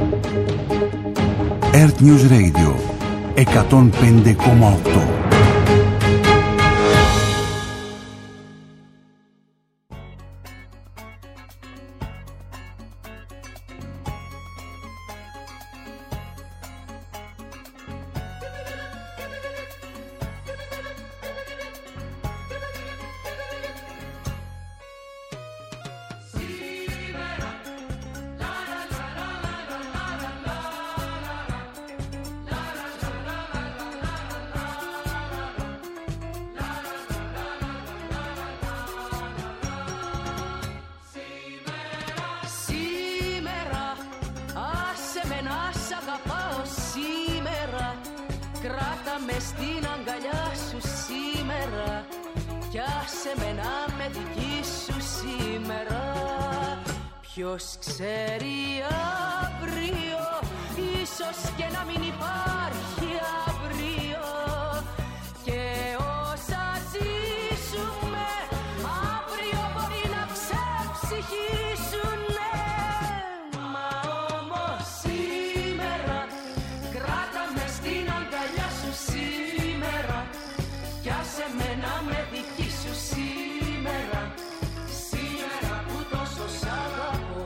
Earth News Radio 105,8. Κράτα με στην αγκαλιά σου σήμερα κι άσε με να με δική σου σήμερα. Ποιος ξέρει αύριο, ίσως και να μην υπάρχει αύριο. Και όσα ζήσουμε αύριο μπορεί να ξεψυχήσουνε. Μα όμως σήμερα κράτα με στην αγκαλιά σου σήμερα κι άσε με να με δική σου σήμερα. Σήμερα που τόσο σ' αγαπώ.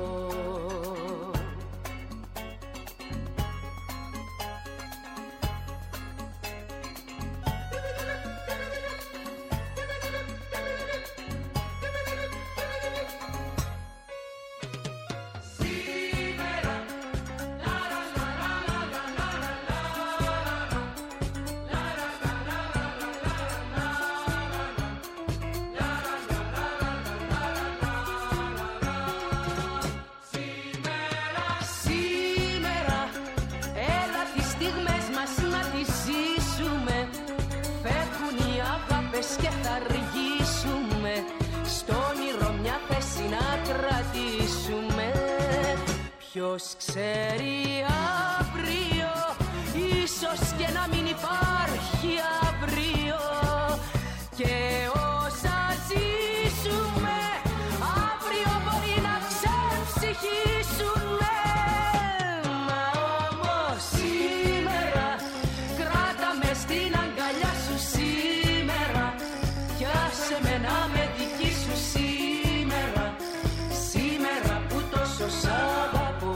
Και θα αργήσουμε στο όνειρο μια θέση να κρατήσουμε. Ποιος ξέρει αύριο, ίσως και να μην υπάρχει αύριο. Και όσα ζήσουμε αύριο μπορεί να ξεψυχήσουνε. Μα όμως σήμερα κράτα με στην αγκαλιά σου σήμερα κι άσε με να με δική σου σήμερα. Σήμερα που τόσο σ' αγαπώ.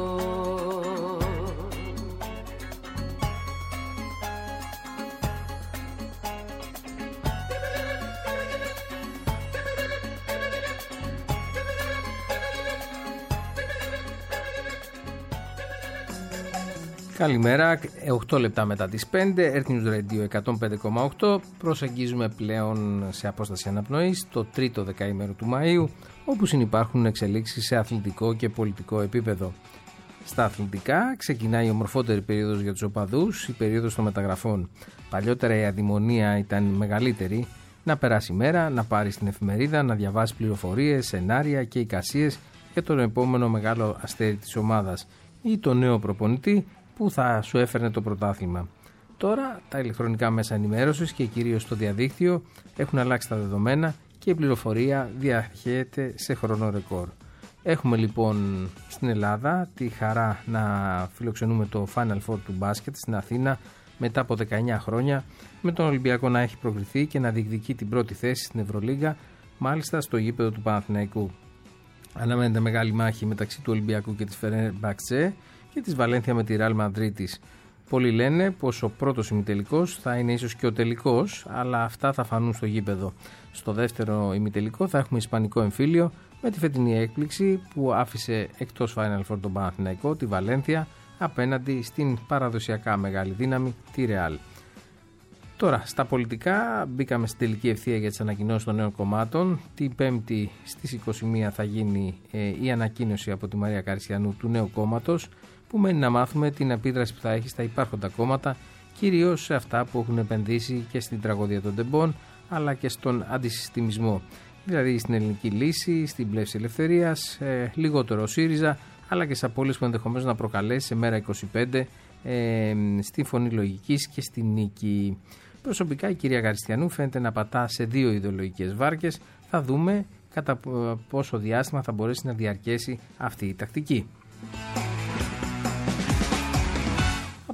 Καλημέρα, 8 λεπτά μετά τις 5, Earth News Radio 105,8. Προσεγγίζουμε πλέον σε απόσταση αναπνοής το τρίτο δεκαήμερο του Μαΐου, όπου συνυπάρχουν εξελίξεις σε αθλητικό και πολιτικό επίπεδο. Στα αθλητικά ξεκινάει η ομορφότερη περίοδος για τους οπαδούς, η περίοδος των μεταγραφών. Παλιότερα η αδειμονία ήταν μεγαλύτερη, να περάσει η μέρα, να πάρεις την εφημερίδα, να διαβάσεις πληροφορίες, σενάρια και εικασίες για τον επόμενο μεγάλο αστέρι της ομάδας ή τον νέο προπονητή που θα σου έφερνε το πρωτάθλημα. Τώρα τα ηλεκτρονικά μέσα ενημέρωσης και κυρίως το διαδίκτυο έχουν αλλάξει τα δεδομένα και η πληροφορία διαχέεται σε χρόνο ρεκόρ. Έχουμε λοιπόν στην Ελλάδα τη χαρά να φιλοξενούμε το Final Four του μπάσκετ στην Αθήνα μετά από 19 χρόνια, με τον Ολυμπιακό να έχει προκριθεί και να διεκδικεί την πρώτη θέση στην Ευρωλίγα, μάλιστα στο γήπεδο του Παναθηναϊκού. Αναμένεται μεγάλη μάχη μεταξύ του Ολυμπιακού και της Φενέρμπαχτσε και της Βαλένθια με τη Ρεάλ Μαδρίτης. Πολλοί λένε πως ο πρώτος ημιτελικός θα είναι ίσως και ο τελικός, αλλά αυτά θα φανούν στο γήπεδο. Στο δεύτερο ημιτελικό θα έχουμε ισπανικό εμφύλιο με τη φετινή έκπληξη που άφησε εκτός Final Four τον Παναθηναϊκό, τη Βαλένθια, απέναντι στην παραδοσιακά μεγάλη δύναμη, τη Ρεάλ. Τώρα, στα πολιτικά, μπήκαμε στην τελική ευθεία για τις ανακοινώσεις των νέων κομμάτων. Την Πέμπτη στις 21 θα γίνει η ανακοίνωση από τη Μαρία Καριστιανού του νέου κόμματος, που μένει να μάθουμε την επίδραση που θα έχει στα υπάρχοντα κόμματα, κυρίως σε αυτά που έχουν επενδύσει και στην τραγωδία των τεμπών, αλλά και στον αντισυστημισμό. Δηλαδή στην Ελληνική Λύση, στην Πλεύση Ελευθερίας, λιγότερο ΣΥΡΙΖΑ, αλλά και σε απώλειες που ενδεχομένως να προκαλέσει σε μέρα 25 στη Φωνή Λογικής και στη Νίκη. Προσωπικά η κυρία Καριστιανού φαίνεται να πατά σε δύο ιδεολογικές βάρκες. Θα δούμε κατά πόσο διάστημα θα μπορέσει να διαρκέσει αυτή η τακτική.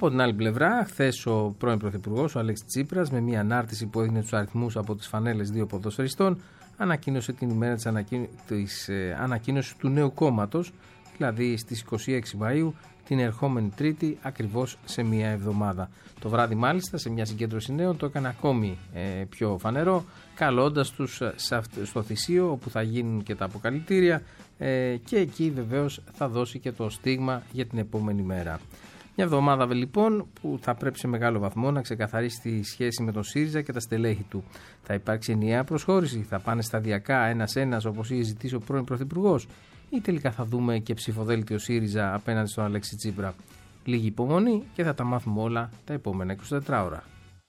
Από την άλλη πλευρά, χθες ο πρώην Πρωθυπουργός, ο Αλέξης Τσίπρας, με μια ανάρτηση που έδινε τους αριθμούς από τις φανέλες δύο ποδοσφαιριστών, ανακοίνωσε την ημέρα της ανακοίνωσης του νέου κόμματος, δηλαδή στις 26 Μαΐου, την ερχόμενη Τρίτη, ακριβώς σε μία εβδομάδα. Το βράδυ, μάλιστα, σε μια συγκέντρωση νέων, το έκανε ακόμη πιο φανερό, καλώντας τους στο Θησίο, όπου θα γίνουν και τα αποκαλυτήρια, και εκεί βεβαίως θα δώσει και το στίγμα για την επόμενη μέρα. Μια εβδομάδα λοιπόν που θα πρέπει σε μεγάλο βαθμό να ξεκαθαρίσει τη σχέση με τον ΣΥΡΙΖΑ και τα στελέχη του. Θα υπάρξει ενιαία προσχώρηση, θα πάνε σταδιακά ένας-ένας όπως είχε ζητήσει ο πρώην Πρωθυπουργός, ή τελικά θα δούμε και ψηφοδέλτιο ΣΥΡΙΖΑ απέναντι στον Αλέξη Τσίπρα. Λίγη υπομονή και θα τα μάθουμε όλα τα επόμενα 24 ώρα.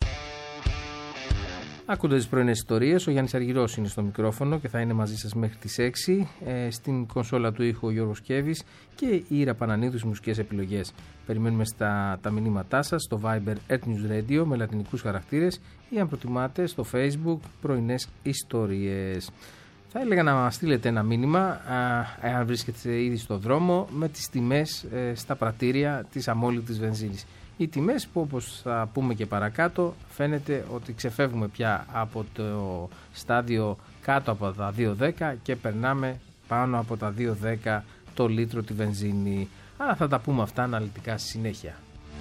Ακούτε τις πρωινές ιστορίες, ο Γιάννης Αργυρός είναι στο μικρόφωνο και θα είναι μαζί σας μέχρι τις 6. Στην κονσόλα του ήχου ο Γιώργος Κέβης και η Ήρα Πανανίδου στις μουσικές επιλογές. Περιμένουμε τα μηνύματά σας στο Viber Earth News Radio με λατινικούς χαρακτήρες ή αν προτιμάτε στο Facebook πρωινές ιστορίες. Θα έλεγα να μας στείλετε ένα μήνυμα, εάν βρίσκεται ήδη στο δρόμο, με τις τιμές στα πρατήρια της αμόλυτης βενζίνης. Οι τιμές που, όπως θα πούμε και παρακάτω, φαίνεται ότι ξεφεύγουμε πια από το στάδιο κάτω από τα 2,10 και περνάμε πάνω από τα 2,10 το λίτρο τη βενζίνη. Αλλά θα τα πούμε αυτά αναλυτικά στη συνέχεια.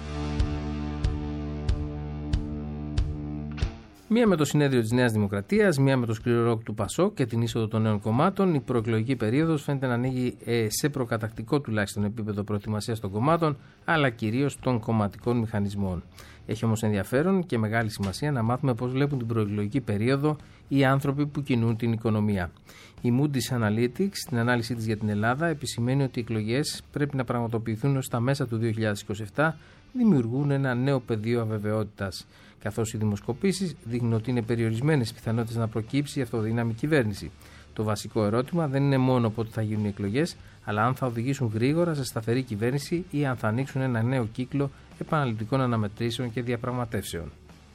Μία με το συνέδριο της Νέας Δημοκρατίας, μία με το σκληρό ροκ του ΠΑΣΟΚ και την είσοδο των νέων κομμάτων, η προεκλογική περίοδος φαίνεται να ανοίγει σε προκατακτικό τουλάχιστον επίπεδο προετοιμασίας των κομμάτων, αλλά κυρίως των κομματικών μηχανισμών. Έχει όμως ενδιαφέρον και μεγάλη σημασία να μάθουμε πώς βλέπουν την προεκλογική περίοδο οι άνθρωποι που κινούν την οικονομία. Η Moody's Analytics, στην ανάλυση της για την Ελλάδα, επισημαίνει ότι οι εκλογές πρέπει να πραγματοποιηθούν ως τα μέσα του 2027, δημιουργούν ένα νέο πεδίο αβεβαιότητας. Καθώς οι δημοσκοπήσεις δείχνουν ότι είναι περιορισμένες οι πιθανότητες να προκύψει η αυτοδύναμη κυβέρνηση. Το βασικό ερώτημα δεν είναι μόνο πότε θα γίνουν οι εκλογές, αλλά αν θα οδηγήσουν γρήγορα σε σταθερή κυβέρνηση ή αν θα ανοίξουν ένα νέο κύκλο επαναληπτικών αναμετρήσεων και διαπραγματεύσεων.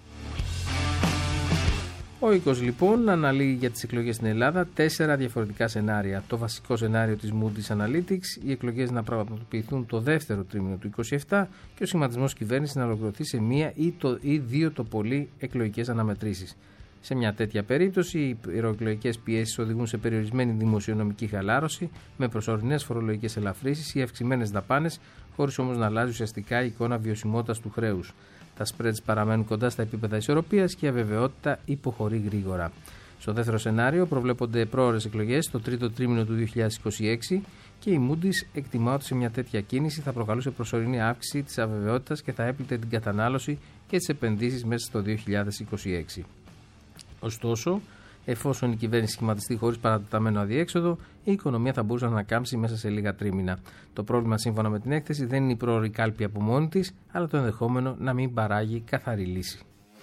Ο οίκος λοιπόν αναλύει για τις εκλογές στην Ελλάδα 4 διαφορετικά σενάρια. Το βασικό σενάριο της Moody's Analytics, οι εκλογές να πραγματοποιηθούν το δεύτερο τρίμηνο του 2027 και ο σχηματισμός κυβέρνησης να ολοκληρωθεί σε μία ή δύο το πολύ εκλογικές αναμετρήσεις. Σε μια τέτοια περίπτωση, οι προεκλογικές πιέσεις οδηγούν σε περιορισμένη δημοσιονομική χαλάρωση, με προσωρινές φορολογικές ελαφρύσεις ή αυξημένες δαπάνες, χωρίς όμως να αλλάζει ουσιαστικά η εικόνα βιωσιμότητας του χρέους. Τα spreads παραμένουν κοντά στα επίπεδα ισορροπίας και η αβεβαιότητα υποχωρεί γρήγορα. Στο δεύτερο σενάριο προβλέπονται πρόωρες εκλογές το τρίτο τρίμηνο του 2026 και η Moody's εκτιμά ότι σε μια τέτοια κίνηση θα προκαλούσε προσωρινή αύξηση της αβεβαιότητας και θα έπλητε την κατανάλωση και τις επενδύσεις μέσα στο 2026. Ωστόσο, εφόσον η κυβέρνηση σχηματιστεί χωρίς παρατεταμένο αδιέξοδο, η οικονομία θα μπορούσε να ανακάμψει μέσα σε λίγα τρίμηνα. Το πρόβλημα, σύμφωνα με την έκθεση, δεν είναι η πρόωρη κάλπη από μόνη της, αλλά το ενδεχόμενο να μην παράγει καθαρή λύση.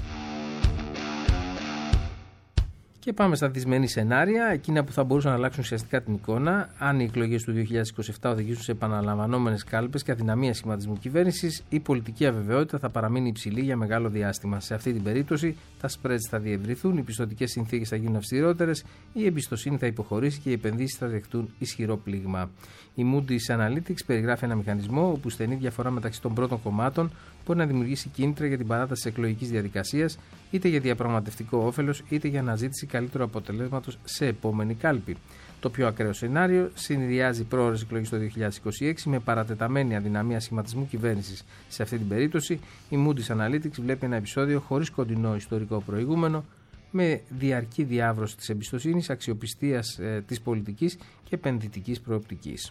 Και πάμε στα δυσμενή σενάρια, εκείνα που θα μπορούσαν να αλλάξουν ουσιαστικά την εικόνα, αν οι εκλογές του 2027 οδηγήσουν σε επαναλαμβανόμενες κάλπες και αδυναμία σχηματισμού κυβέρνησης, η πολιτική αβεβαιότητα θα παραμείνει υψηλή για μεγάλο διάστημα. Σε αυτή την περίπτωση, τα spreads θα διευρυθούν, οι πιστωτικές συνθήκες θα γίνουν αυστηρότερες, η εμπιστοσύνη θα υποχωρήσει και οι επενδύσεις θα δεχτούν ισχυρό πλήγμα. Η Moody's Analytics περιγράφει ένα μηχανισμό όπου στενή διαφορά μεταξύ των πρώτων κομμάτων μπορεί να δημιουργήσει κίνητρα για την παράταση της εκλογικής διαδικασίας, είτε για διαπραγματευτικό όφελος, είτε για αναζήτηση καλύτερου αποτελέσματος σε επόμενη κάλπη. Το πιο ακραίο σενάριο συνδυάζει πρόωρες εκλογές το 2026 με παρατεταμένη αδυναμία σχηματισμού κυβέρνησης. Σε αυτή την περίπτωση, η Moody's Analytics βλέπει ένα επεισόδιο χωρίς κοντινό ιστορικό προηγούμενο, με διαρκή διάβρωση της εμπιστοσύνης, αξιοπιστίας της πολιτικής και επενδυτικής προοπτικής.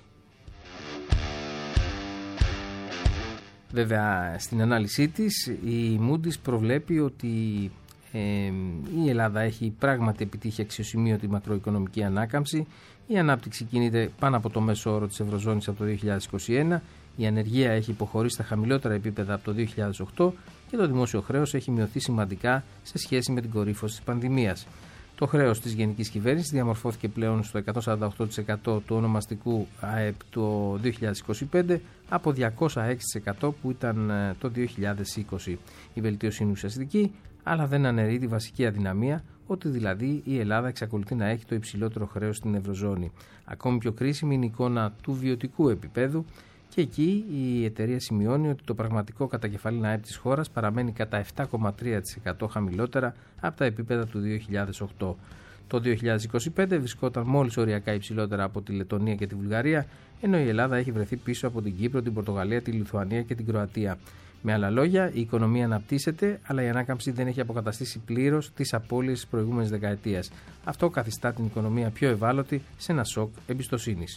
Βέβαια, στην ανάλυση της, η Moody's προβλέπει ότι η Ελλάδα έχει πράγματι επιτύχει αξιοσημείωτη μακροοικονομική ανάκαμψη, η ανάπτυξη κινείται πάνω από το μέσο όρο της Ευρωζώνης από το 2021, η ανεργία έχει υποχωρήσει στα χαμηλότερα επίπεδα από το 2008 και το δημόσιο χρέος έχει μειωθεί σημαντικά σε σχέση με την κορύφωση της πανδημίας. Το χρέος της γενικής κυβέρνησης διαμορφώθηκε πλέον στο 148% του ονομαστικού ΑΕΠ το 2025 από 206% που ήταν το 2020. Η βελτίωση είναι ουσιαστική, αλλά δεν αναιρεί τη βασική αδυναμία, ότι δηλαδή η Ελλάδα εξακολουθεί να έχει το υψηλότερο χρέος στην Ευρωζώνη. Ακόμη πιο κρίσιμη είναι η εικόνα του βιωτικού επίπεδου και εκεί η εταιρεία σημειώνει ότι το πραγματικό κατακεφαλήν ΑΕΠ της χώρας παραμένει κατά 7,3% χαμηλότερα από τα επίπεδα του 2008. Το 2025 βρισκόταν μόλις οριακά υψηλότερα από τη Λετονία και τη Βουλγαρία, ενώ η Ελλάδα έχει βρεθεί πίσω από την Κύπρο, την Πορτογαλία, τη Λιθουανία και την Κροατία. Με άλλα λόγια, η οικονομία αναπτύσσεται, αλλά η ανάκαμψη δεν έχει αποκαταστήσει πλήρως τις απώλειες της προηγούμενης δεκαετίας. Αυτό καθιστά την οικονομία πιο ευάλωτη σε ένα σοκ εμπιστοσύνης.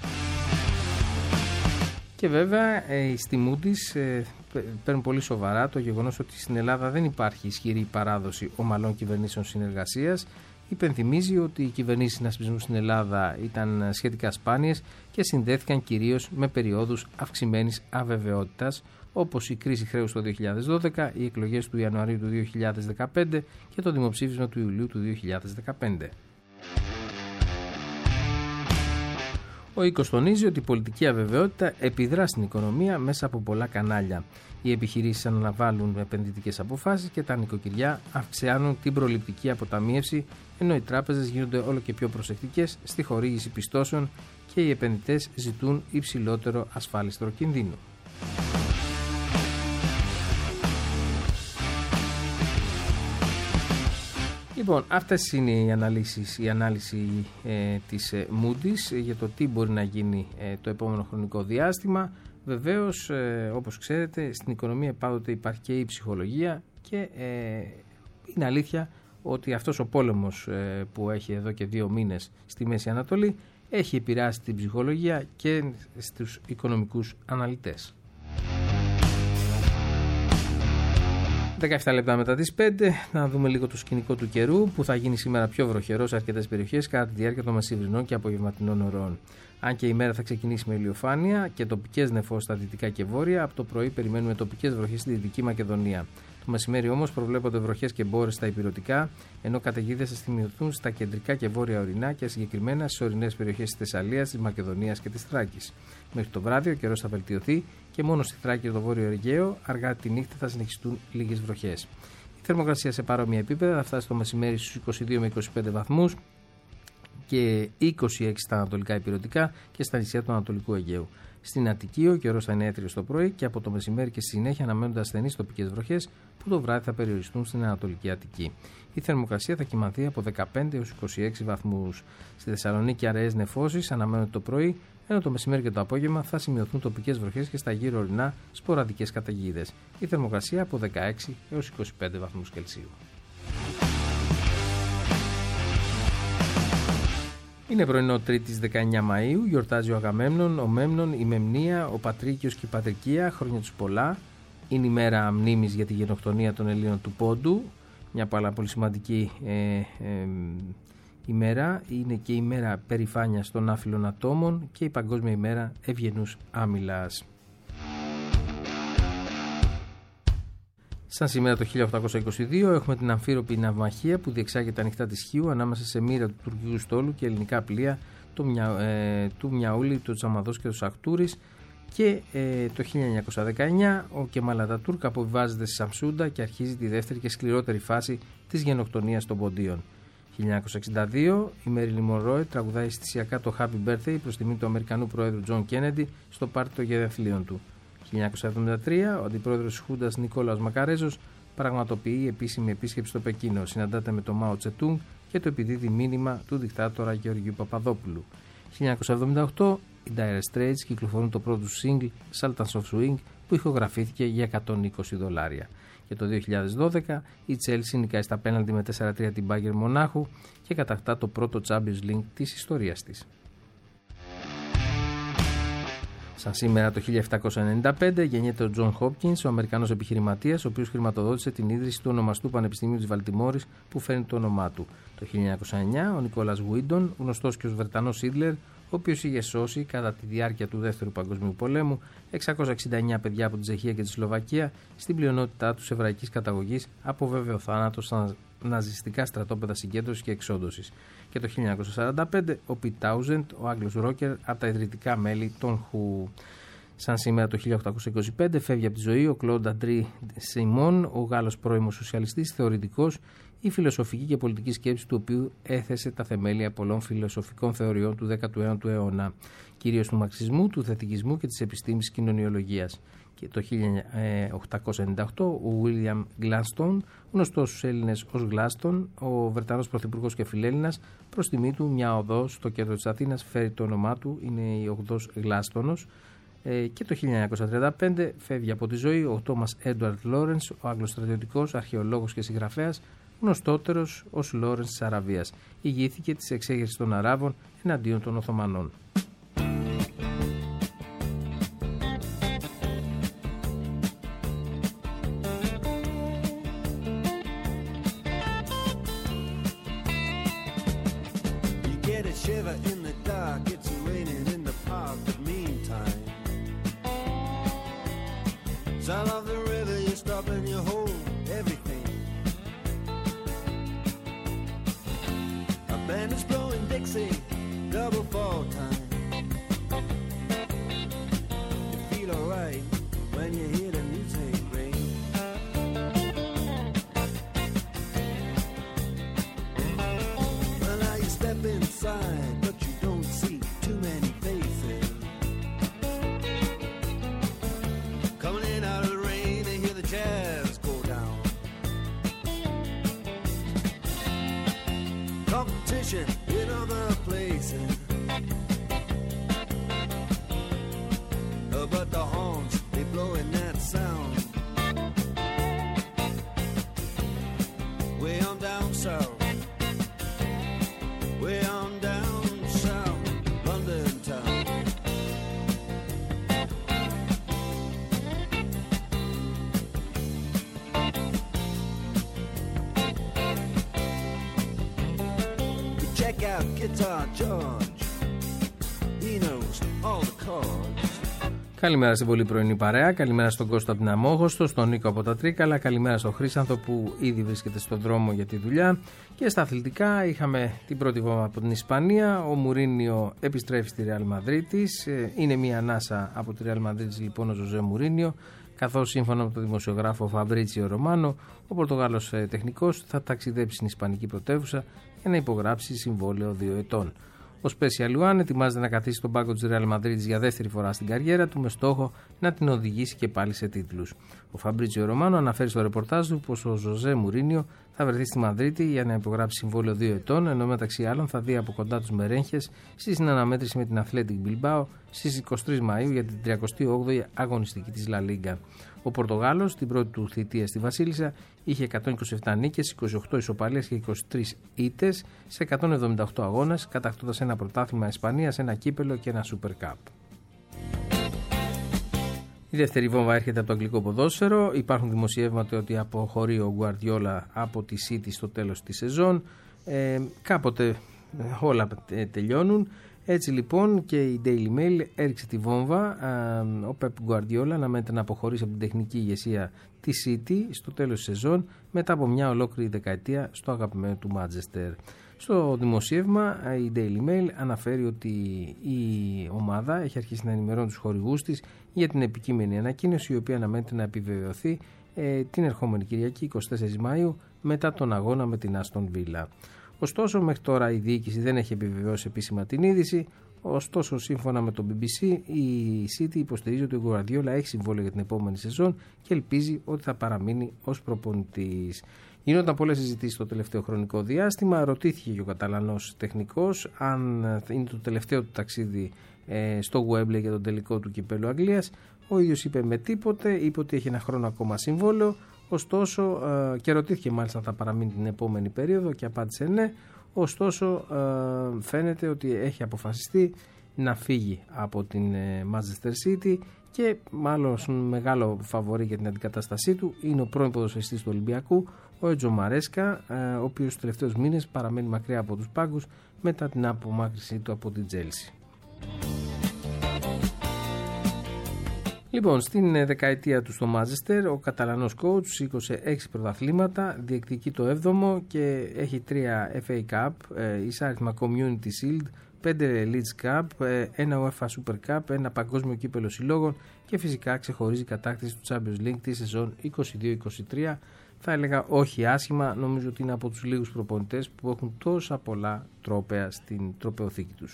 Και βέβαια οι Moody's παίρνουν πολύ σοβαρά το γεγονός ότι στην Ελλάδα δεν υπάρχει ισχυρή παράδοση ομαλών κυβερνήσεων συνεργασίας. Υπενθυμίζει ότι οι κυβερνήσεις συνασπισμού στην Ελλάδα ήταν σχετικά σπάνιες και συνδέθηκαν κυρίως με περιόδους αυξημένης αβεβαιότητας, όπως η κρίση χρέους το 2012, οι εκλογές του Ιανουαρίου του 2015 και το δημοψήφισμα του Ιουλίου του 2015. Ο οίκος τονίζει ότι η πολιτική αβεβαιότητα επιδρά στην οικονομία μέσα από πολλά κανάλια. Οι επιχειρήσεις αναβάλουν επενδυτικές αποφάσεις και τα νοικοκυριά αυξάνουν την προληπτική αποταμίευση, ενώ οι τράπεζες γίνονται όλο και πιο προσεκτικές στη χορήγηση πιστώσεων και οι επενδυτές ζητούν υψηλότερο ασφάλιστρο κινδύνου. Λοιπόν, αυτές είναι η ανάλυση της Moody's για το τι μπορεί να γίνει το επόμενο χρονικό διάστημα. Βεβαίως, όπως ξέρετε, στην οικονομία πάντοτε υπάρχει και η ψυχολογία και είναι αλήθεια ότι αυτός ο πόλεμος που έχει εδώ και 2 μήνες στη Μέση Ανατολή έχει επηρεάσει την ψυχολογία και στους οικονομικούς αναλυτές. 17 λεπτά μετά τις 5, να δούμε λίγο το σκηνικό του καιρού που θα γίνει σήμερα πιο βροχερό σε αρκετές περιοχές κατά τη διάρκεια των μεσημβρινών και απογευματινών ωρών. Αν και η μέρα θα ξεκινήσει με ηλιοφάνεια και τοπικές νεφώσεις στα δυτικά και βόρεια, από το πρωί περιμένουμε τοπικές βροχές στη Δυτική Μακεδονία. Το μεσημέρι όμως προβλέπονται βροχές και μπόρες στα ηπειρωτικά, ενώ καταιγίδες θα σημειωθούν στα κεντρικά και βόρεια ορεινά και συγκεκριμένα στις ορεινές περιοχές της Θεσσαλίας, της Μακεδονίας και της Θράκης. Μέχρι το βράδυ ο καιρός θα βελτιωθεί και μόνο στη Θράκη και το βόρειο Αιγαίο αργά τη νύχτα θα συνεχιστούν λίγες βροχές. Η θερμοκρασία σε παρόμοια επίπεδα θα φτάσει το μεσημέρι στους 22 με 25 βαθμούς και 26 στα ανατολικά ηπειρωτικά και στα νησιά του Ανατολικού Αιγαίου. Στην Αττική ο καιρός θα είναι έτριος το πρωί και από το μεσημέρι και στη συνέχεια αναμένονται ασθενείς τοπικές βροχές που το βράδυ θα περιοριστούν στην Ανατολική Αττική. Η θερμοκρασία θα κυμανθεί από 15 έως 26 βαθμούς. Στη Θεσσαλονίκη αραιές νεφώσεις αναμένονται το πρωί, ενώ το μεσημέρι και το απόγευμα θα σημειωθούν τοπικές βροχές και στα γύρω ορεινά σποραδικές καταιγίδες. Η θερμοκρασία από 16 έως 25 βαθμούς Κελσίου. Είναι πρωινό Τρίτης 19 Μαΐου, γιορτάζει ο Αγαμέμνων, ο Μέμνων, η Μεμνία, ο Πατρίκιος και η Πατρικία, χρόνια τους πολλά. Είναι η μέρα μνήμης για τη γενοκτονία των Ελλήνων του Πόντου, μια πάρα πολύ σημαντική ημέρα. Είναι και η μέρα περηφάνειας των άφυλων ατόμων και η Παγκόσμια ημέρα ευγενούς άμυλας. Σαν σήμερα το 1822 έχουμε την αμφίροπη ναυμαχία που διεξάγεται ανοιχτά της Χίου ανάμεσα σε μοίρα του τουρκικού στόλου και ελληνικά πλοία του Μιαούλη, του Τσαμαδός και του Σαχτούρης, και το 1919 ο Κεμάλ Ατατούρκ αποβιβάζεται στη Σαμσούντα και αρχίζει τη δεύτερη και σκληρότερη φάση της γενοκτονίας των Ποντίων. 1962 η Μέριλιν Μονρόε τραγουδάει αισθησιακά το Happy Birthday προς τιμή του Αμερικανού Προέδρου Τζον Κένεντι στο πάρτι των γενεθλίων του. 1973 ο αντιπρόεδρος της Χούντας Νικόλαος Μακαρέζος πραγματοποιεί επίσημη επίσκεψη στο Πεκίνο, συναντάται με τον Μάο Τσετούγκ και το επιδίδει μήνυμα του δικτάτορα Γεωργίου Παπαδόπουλου. 1978 οι Dire Straits κυκλοφορούν το πρώτο single Sultans of Swing που ηχογραφήθηκε για $120. Και το 2012 η Chelsea νικάει στα πέναλτι με 4-3 την Bayern Μονάχου και κατακτά το πρώτο Champions League της ιστορίας της. Σαν σήμερα το 1795 γεννιέται ο Τζον Χόπκινς, ο Αμερικανός επιχειρηματίας, ο οποίος χρηματοδότησε την ίδρυση του ονομαστού Πανεπιστημίου της Βαλτιμόρης που φέρνει το όνομά του. Το 1909 ο Νικόλας Γουίντον, γνωστός και ως Βρετανός Σίτλερ, ο οποίος είχε σώσει κατά τη διάρκεια του Δεύτερου Παγκοσμίου Πολέμου 669 παιδιά από την Τσεχία και τη Σλοβακία, στην πλειονότητά τους εβραϊκής καταγωγής, από βέβαιο θάνατο στα ναζιστικά στρατόπεδα συγκέντρωσης και εξόντωσης. Και το 1945 ο Πιτ Τάουζεντ, ο Άγγλος ρόκερ, από τα ιδρυτικά μέλη των Χου. Σαν σήμερα το 1825 φεύγει από τη ζωή ο Κλοντ Αντρί Σεϊμόν, ο Γάλλος πρώιμος σοσιαλιστής, θεωρητικός, η φιλοσοφική και πολιτική σκέψη του οποίου έθεσε τα θεμέλια πολλών φιλοσοφικών θεωριών του 19ου αιώνα, κυρίως του μαρξισμού, του θετικισμού και της επιστήμης κοινωνιολογίας. Και το 1898 ο William Gladstone, γνωστός στους Έλληνες ως Gladstone, ο Βρετανός πρωθυπουργός και φιλέλληνας, προς τιμή του μια οδός στο κέντρο της Αθήνας φέρει το όνομά του, είναι η οδός Γλάστονος. Και το 1935 φεύγει από τη ζωή ο Τόμας Έντουαρντ Λόρενς, ο αγγλοστρατιωτικός αρχαιολόγος και συγγραφέας, γνωστότερος ως Λόρενς της Αραβίας. Ηγήθηκε της εξέγερσης των Αράβων εναντίον των Οθωμανών. Sound of the river, you stop and you hold everything. A band is blowing Dixie, double fall time. You feel alright when you hear the music ring. Well, now you step inside, but you don't see too many faces. Coming in out of the rain and hear the jazz go down. Competition in other places, but the horns, they blowing that sound. Way on down south, way on down south, London town. Check out Guitar George, he knows all the chords. Καλημέρα στην πολύ πρωινή παρέα, καλημέρα στον Κώστα από την Αμόχωστο, στον Νίκο από τα Τρίκαλα, καλημέρα στον Χρήσανθο που ήδη βρίσκεται στον δρόμο για τη δουλειά. Και στα αθλητικά είχαμε την πρώτη βόμβα από την Ισπανία, ο Μουρίνιο επιστρέφει στη Ρεάλ Μαδρίτης, είναι μια ανάσα από τη Ρεάλ Μαδρίτης λοιπόν ο Ζωζέ Μουρίνιο, καθώς σύμφωνα με τον δημοσιογράφο Φαμπρίτσιο Ρωμάνο, ο Πορτογάλος τεχνικός θα ταξιδέψει στην Ισπανική πρωτεύουσα για να υπογράψει συμβόλαιο 2 ετών. Ο Σπέσια Λουάν ετοιμάζεται να καθίσει στον πάγκο της Ρεάλ Μαδρίτης για δεύτερη φορά στην καριέρα του με στόχο να την οδηγήσει και πάλι σε τίτλους. Ο Φαμπρίτσιο Ρωμάνο αναφέρει στο ρεπορτάζ του πως ο Ζωζέ Μουρίνιο θα βρεθεί στη Μαδρίτη για να υπογράψει συμβόλαιο 2 ετών, ενώ μεταξύ άλλων θα δει από κοντά τους μερένχες στη συναναμέτρηση με την Athletic Bilbao στις 23 Μαΐου για την 38η αγωνιστική της Λα Λίγκα. Ο Πορτογάλος την πρώτη του θητεία στη Βασίλισσα είχε 127 νίκες, 28 ισοπαλίες και 23 ήττες σε 178 αγώνες, κατακτώντας ένα πρωτάθλημα Ισπανίας, ένα κύπελο και ένα Super Cup. Η δεύτερη βόμβα έρχεται από το αγγλικό ποδόσφαιρο. Υπάρχουν δημοσιεύματα ότι αποχωρεί ο Γκουαρδιόλα από τη City στο τέλος της σεζόν. Κάποτε όλα τελειώνουν. Έτσι λοιπόν και η Daily Mail έριξε τη βόμβα. Ο Pep Guardiola αναμένεται να αποχωρήσει από την τεχνική ηγεσία της City στο τέλος της σεζόν μετά από μια ολόκληρη δεκαετία στο αγαπημένο του Manchester. Στο δημοσίευμα η Daily Mail αναφέρει ότι η ομάδα έχει αρχίσει να ενημερώνει τους χορηγούς της για την επικείμενη ανακοίνωση, η οποία αναμένεται να επιβεβαιωθεί την ερχόμενη Κυριακή 24 Μαΐου μετά τον αγώνα με την Aston Villa. Ωστόσο, μέχρι τώρα η διοίκηση δεν έχει επιβεβαιώσει επίσημα την είδηση. Ωστόσο, σύμφωνα με το BBC, η City υποστηρίζει ότι ο Guardiola έχει συμβόλαιο για την επόμενη σεζόν και ελπίζει ότι θα παραμείνει ως προπονητής. Γινόταν πολλές συζητήσεις στο τελευταίο χρονικό διάστημα. Ρωτήθηκε και ο Καταλανός τεχνικός αν είναι το τελευταίο του ταξίδι στο Wembley για τον τελικό του κυπέλλου Αγγλίας. Ο ίδιος είπε με τίποτε, είπε ότι έχει ένα χρόνο ακόμα συμβόλαιο. Ωστόσο, και ρωτήθηκε μάλιστα αν θα παραμείνει την επόμενη περίοδο και απάντησε ναι. Ωστόσο, φαίνεται ότι έχει αποφασιστεί να φύγει από την Manchester City και μάλλον μεγάλο φαβορί για την αντικατάστασή του είναι ο πρώην ποδοσφαιριστής του Ολυμπιακού, ο Έτζο Μαρέσκα, ο οποίος τους τελευταίους μήνες παραμένει μακριά από τους πάγκους μετά την απομάκρυνσή του από την Chelsea. Λοιπόν, στην δεκαετία του στο Manchester, ο Καταλανός coach σήκωσε 6 πρωταθλήματα, διεκδικεί το 7ο και έχει 3 FA Cup, εισάριθμα Community Shield, 5 Leeds Cup, ένα UEFA Super Cup, ένα παγκόσμιο κύπελο συλλόγων και φυσικά ξεχωρίζει κατάκτηση του Champions League τη σεζόν 22-23 θα έλεγα όχι άσχημα. Νομίζω ότι είναι από τους λίγους προπονητές που έχουν τόσα πολλά τρόπαια στην τροπαιοθήκη τους.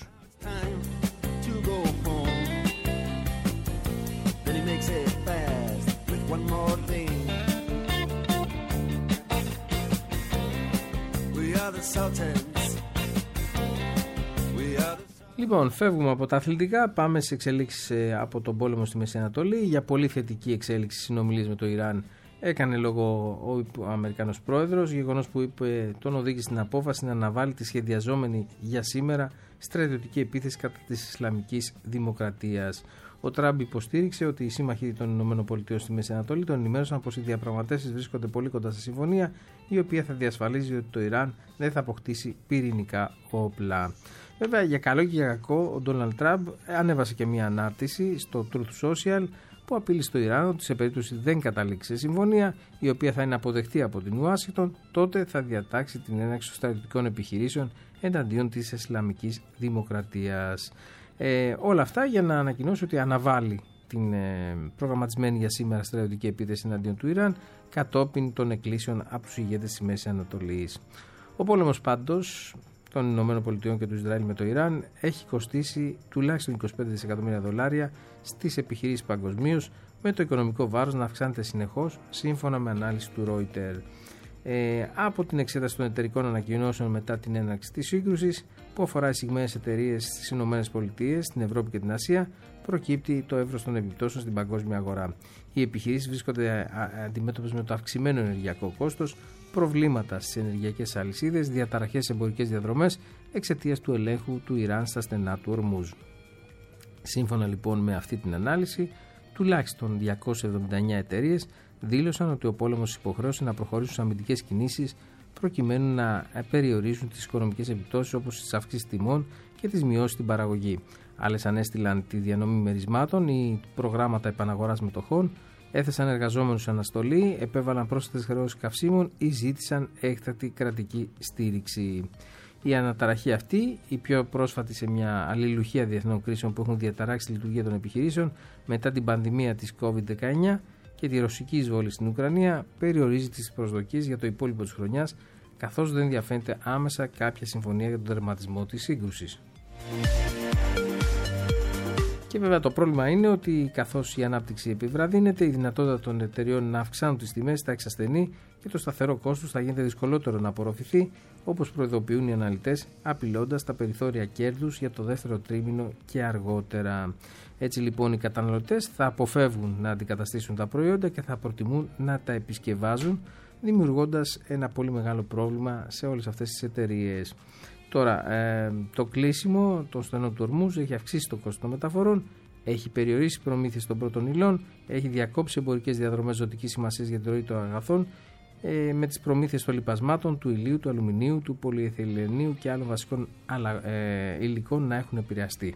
Λοιπόν, φεύγουμε από τα αθλητικά, πάμε σε εξελίξεις από τον πόλεμο στη Μέση Ανατολή. Για πολύ θετική εξέλιξη συνομιλίες με το Ιράν έκανε λόγο ο Αμερικανός πρόεδρος, γεγονός που τον οδήγησε στην απόφαση να αναβάλει τη σχεδιαζόμενη για σήμερα στρατιωτική επίθεση κατά της Ισλαμικής Δημοκρατίας. Ο Τραμπ υποστήριξε ότι οι σύμμαχοι των ΗΠΑ στη Μέση Ανατολή τον ενημέρωσαν πως οι διαπραγματεύσεις βρίσκονται πολύ κοντά στη συμφωνία, η οποία θα διασφαλίζει ότι το Ιράν δεν θα αποκτήσει πυρηνικά όπλα. Βέβαια, για καλό και για κακό, ο Ντόναλντ Τραμπ ανέβασε και μια ανάρτηση στο Truth Social που απείλησε το Ιράν ότι σε περίπτωση δεν καταλήξει σε συμφωνία, η οποία θα είναι αποδεκτή από την Ουάσιγκτον, τότε θα διατάξει την έναρξη των στρατιωτικών επιχειρήσεων εναντίον της Ισλαμικής Δημοκρατίας. Όλα αυτά για να ανακοινώσει ότι αναβάλει την προγραμματισμένη για σήμερα στρατιωτική επίθεση εναντίον του Ιράν κατόπιν των εκκλήσεων από τους ηγέτες της Μέσης Ανατολής. Ο πόλεμος πάντως των ΗΠΑ και του Ισραήλ με το Ιράν έχει κοστίσει τουλάχιστον 25 δισεκατομμύρια δολάρια στις επιχειρήσεις παγκοσμίως, με το οικονομικό βάρος να αυξάνεται συνεχώς, σύμφωνα με ανάλυση του Reuters. Από την εξέταση των εταιρικών ανακοινώσεων μετά την έναρξη της σύγκρουσης, που αφορά εισηγμένες εταιρείες στις ΗΠΑ, στην Ευρώπη και την Ασία, προκύπτει το εύρος των επιπτώσεων στην παγκόσμια αγορά. Οι επιχειρήσεις βρίσκονται αντιμέτωπες με το αυξημένο ενεργειακό κόστος, προβλήματα στις ενεργειακές αλυσίδες, διαταραχές σε εμπορικές διαδρομές εξαιτίας του ελέγχου του Ιράν στα στενά του Ορμούζ. Σύμφωνα λοιπόν με αυτή την ανάλυση, τουλάχιστον 279 εταιρείες δήλωσαν ότι ο πόλεμος υποχρέωσε να προχωρήσουν σε αμυντικές κινήσεις προκειμένου να περιορίσουν τις οικονομικές επιπτώσεις, όπως τις αυξήσεις τιμών και τις μειώσεις στην παραγωγή. Άλλες ανέστηλαν τη διανομή μερισμάτων ή προγράμματα επαναγοράς μετοχών, έθεσαν εργαζόμενους σε αναστολή, επέβαλαν πρόσθετες χρεώσεις καυσίμων ή ζήτησαν έκτακτη κρατική στήριξη. Η αναταραχή αυτή, η πιο πρόσφατη σε μια αλληλουχία διεθνών κρίσεων που έχουν διαταράξει τη λειτουργία των επιχειρήσεων μετά την πανδημία της COVID-19 και τη ρωσική εισβολή στην Ουκρανία, περιορίζει τις προσδοκίες για το υπόλοιπο της χρονιάς, καθώς δεν διαφαίνεται άμεσα κάποια συμφωνία για τον τερματισμό της σύγκρουσης. Και βέβαια το πρόβλημα είναι ότι καθώς η ανάπτυξη επιβραδύνεται, η δυνατότητα των εταιριών να αυξάνουν τις τιμές θα εξασθενεί και το σταθερό κόστος θα γίνεται δυσκολότερο να απορροφηθεί, όπως προειδοποιούν οι αναλυτές, απειλώντας τα περιθώρια κέρδους για το δεύτερο τρίμηνο και αργότερα. Έτσι λοιπόν οι καταναλωτές θα αποφεύγουν να αντικαταστήσουν τα προϊόντα και θα προτιμούν να τα επισκευάζουν, δημιουργώντας ένα πολύ μεγάλο πρόβλημα σε όλες αυτές τις εταιρείες. Τώρα, το κλείσιμο των στενών του Ορμούζ έχει αυξήσει το κόστος των μεταφορών, έχει περιορίσει προμήθειες των πρώτων υλών, έχει διακόψει εμπορικές διαδρομές ζωτικής σημασίας για τη ροή των αγαθών, με τις προμήθειες των λιπασμάτων, του ηλίου, του αλουμινίου, του πολυεθυλενίου και άλλων βασικών υλικών να έχουν επηρεαστεί.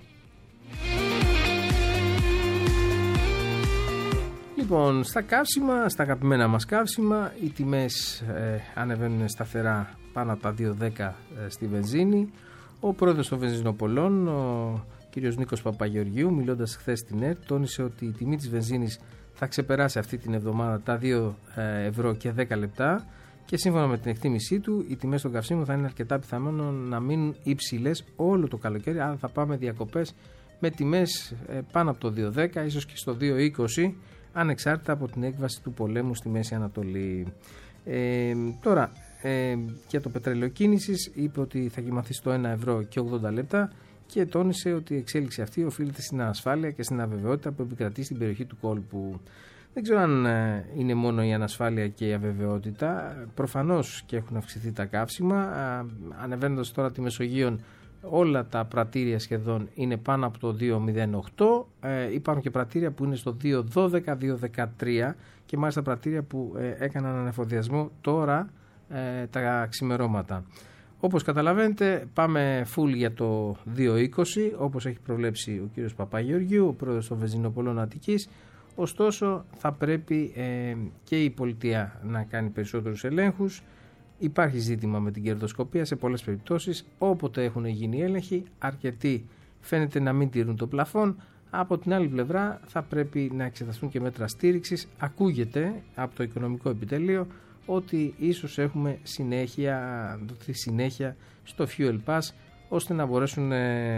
Λοιπόν, στα καύσιμα, στα αγαπημένα μας καύσιμα, οι τιμές ανεβαίνουν σταθερά πάνω από τα 2,10 στη βενζίνη. Ο πρόεδρος των βενζινοπολών, ο κ. Νίκος Παπαγεωργίου, μιλώντας χθες στην ΕΡΤ, τόνισε ότι η τιμή της βενζίνης θα ξεπεράσει αυτή την εβδομάδα τα 2 ευρώ και 10 λεπτά και σύμφωνα με την εκτίμησή του, οι τιμές των καυσίμων θα είναι αρκετά πιθανό να μείνουν υψηλές όλο το καλοκαίρι, άρα θα πάμε διακοπές με τιμές πάνω από το 2,10, ίσως και στο 2,20, ανεξάρτητα από την έκβαση του πολέμου στη Μέση Ανατολή. Τώρα, για το πετρέλαιο κίνησης είπε ότι θα κοιμαθεί στο 1 ευρώ και 80 λεπτά και τόνισε ότι η εξέλιξη αυτή οφείλεται στην ανασφάλεια και στην αβεβαιότητα που επικρατεί στην περιοχή του κόλπου. Δεν ξέρω αν είναι μόνο η ανασφάλεια και η αβεβαιότητα. Προφανώς και έχουν αυξηθεί τα καύσιμα. Ανεβαίνοντας τώρα τη Μεσογείον, όλα τα πρατήρια σχεδόν είναι πάνω από το 2,08. Υπάρχουν και πρατήρια που είναι στο 2,12, 2,13 και μάλιστα πρατήρια που έκαναν ανεφοδιασμό τώρα τα ξημερώματα. Όπως καταλαβαίνετε, πάμε full για το 2,20, όπως έχει προβλέψει ο κύριος Παπαγεωργίου, ο πρόεδρος των βενζινοπολών Αττικής. Ωστόσο, θα πρέπει και η πολιτεία να κάνει περισσότερους ελέγχους. Υπάρχει ζήτημα με την κερδοσκοπία σε πολλές περιπτώσεις. Όποτε έχουν γίνει έλεγχοι, αρκετοί φαίνεται να μην τηρούν το πλαφόν. Από την άλλη πλευρά, θα πρέπει να εξεταστούν και μέτρα στήριξης. Ακούγεται από το οικονομικό επιτελείο ότι ίσως έχουμε συνέχεια στο Fuel Pass, ώστε να μπορέσουν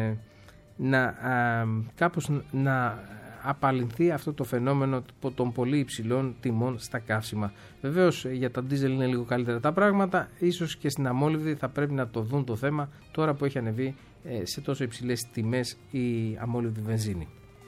κάπως να απαλληλθεί αυτό το φαινόμενο των πολύ υψηλών τιμών στα καύσιμα. Βεβαίως για τα ντίζελ είναι λίγο καλύτερα τα πράγματα, ίσως και στην αμόλυβδη θα πρέπει να το δουν το θέμα τώρα που έχει ανεβεί σε τόσο υψηλές τιμές η αμόλυβδη βενζίνη.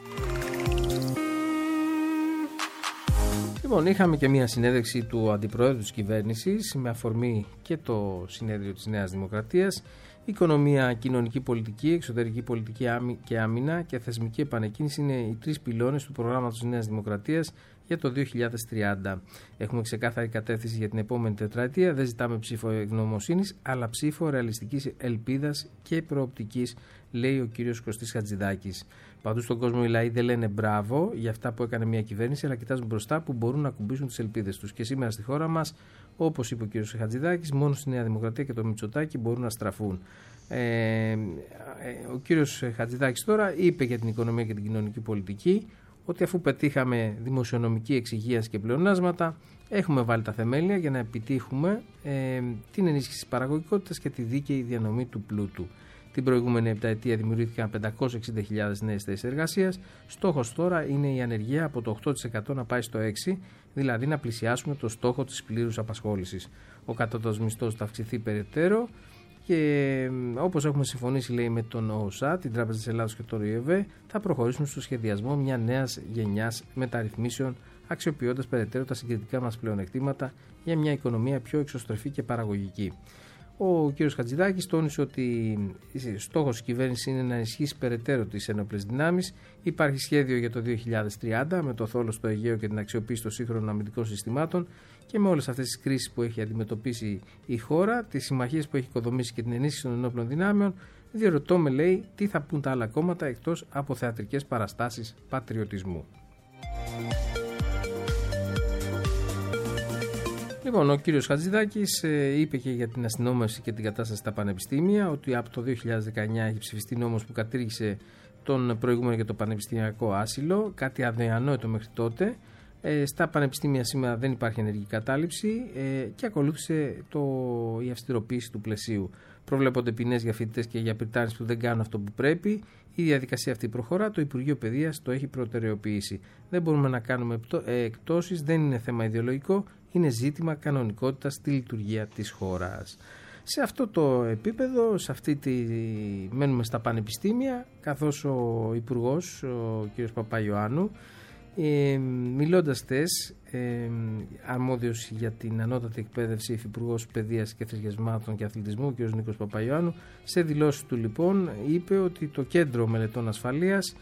Λοιπόν, είχαμε και μια συνέντευξη του Αντιπροέδρου της κυβέρνησης με αφορμή και το συνέδριο της Νέας Δημοκρατίας. Οικονομία, κοινωνική πολιτική, εξωτερική πολιτική και άμυνα και θεσμική επανεκκίνηση είναι οι τρεις πυλώνες του προγράμματος της Νέας Δημοκρατίας για το 2030. Έχουμε ξεκάθαρη κατεύθυνση για την επόμενη τετραετία. Δεν ζητάμε ψήφο ευγνωμοσύνης, αλλά ψήφο ρεαλιστικής ελπίδας και προοπτικής, λέει ο κύριος Κωστής Χατζηδάκης. Παντού στον κόσμο οι λαοί δεν λένε μπράβο για αυτά που έκανε μια κυβέρνηση, αλλά κοιτάζουν μπροστά που μπορούν να ακουμπήσουν τις ελπίδες τους. Και σήμερα στη χώρα μας, όπως είπε ο κύριος Χατζηδάκης, μόνο στη Νέα Δημοκρατία και το Μητσοτάκη μπορούν να στραφούν. Ο κύριος Χατζηδάκης τώρα είπε για την οικονομία και την κοινωνική πολιτική ότι αφού πετύχαμε δημοσιονομική εξυγίανση και πλεονάσματα, έχουμε βάλει τα θεμέλια για να επιτύχουμε την ενίσχυση της παραγωγικότητας και τη δίκαιη διανομή του πλούτου. Την προηγούμενη επταετία δημιουργήθηκαν 560.000 νέες θέσεις εργασίας. Στόχος τώρα είναι η ανεργία από το 8% να πάει στο 6%, δηλαδή να πλησιάσουμε το στόχο της πλήρους απασχόλησης. Ο κατώτατος μισθός θα αυξηθεί περαιτέρω και όπως έχουμε συμφωνήσει, λέει, με τον ΟΣΑ, την Τράπεζα της Ελλάδος και το ΡΙΕΒΕ, θα προχωρήσουμε στο σχεδιασμό μια νέας γενιάς μεταρρυθμίσεων, αξιοποιώντας περαιτέρω τα συγκριτικά μας πλεονεκτήματα για μια οικονομία πιο εξωστρεφή και παραγωγική. Ο κ. Χατζηδάκης τόνισε ότι στόχος της κυβέρνησης είναι να ενισχύσει περαιτέρω τις ενόπλες δυνάμεις. Υπάρχει σχέδιο για το 2030 με το θόλο στο Αιγαίο και την αξιοποίηση των σύγχρονων αμυντικών συστημάτων και με όλες αυτές τις κρίσεις που έχει αντιμετωπίσει η χώρα, τις συμμαχίες που έχει οικοδομήσει και την ενίσχυση των ενόπλων δυνάμεων. Διερωτώ με, λέει, τι θα πούν τα άλλα κόμματα εκτός από θεατρικές παραστάσεις πατριωτισμού. Λοιπόν, ο κύριος Χατζηδάκης είπε και για την αστυνόμευση και την κατάσταση στα πανεπιστήμια, ότι από το 2019 έχει ψηφιστεί νόμος που κατήργησε τον προηγούμενο για το πανεπιστημιακό άσυλο, κάτι αδιανόητο μέχρι τότε. Στα πανεπιστήμια σήμερα δεν υπάρχει ενεργή κατάληψη και ακολούθησε η αυστηροποίηση του πλαισίου. Προβλέπονται ποινές για φοιτητές και για πριτάνες που δεν κάνουν αυτό που πρέπει. Η διαδικασία αυτή προχωρά, το Υπουργείο Παιδείας το έχει προτεραιοποιήσει. Δεν μπορούμε να κάνουμε εκπτώσεις, δεν είναι θέμα ιδεολογικό, είναι ζήτημα κανονικότητας στη λειτουργία της χώρας. Σε αυτό το επίπεδο, μένουμε στα πανεπιστήμια, καθώς ο Υπουργός, ο κ. Παπαϊωάννου, μιλώντας χθες, αρμόδιος για την ανώτατη εκπαίδευση, Υφυπουργός Παιδείας και Θρησκευμάτων και Αθλητισμού, ο κ. Νίκος Παπαϊωάννου, σε δηλώσεις του λοιπόν είπε ότι το Κέντρο Μελετών Ασφαλείας,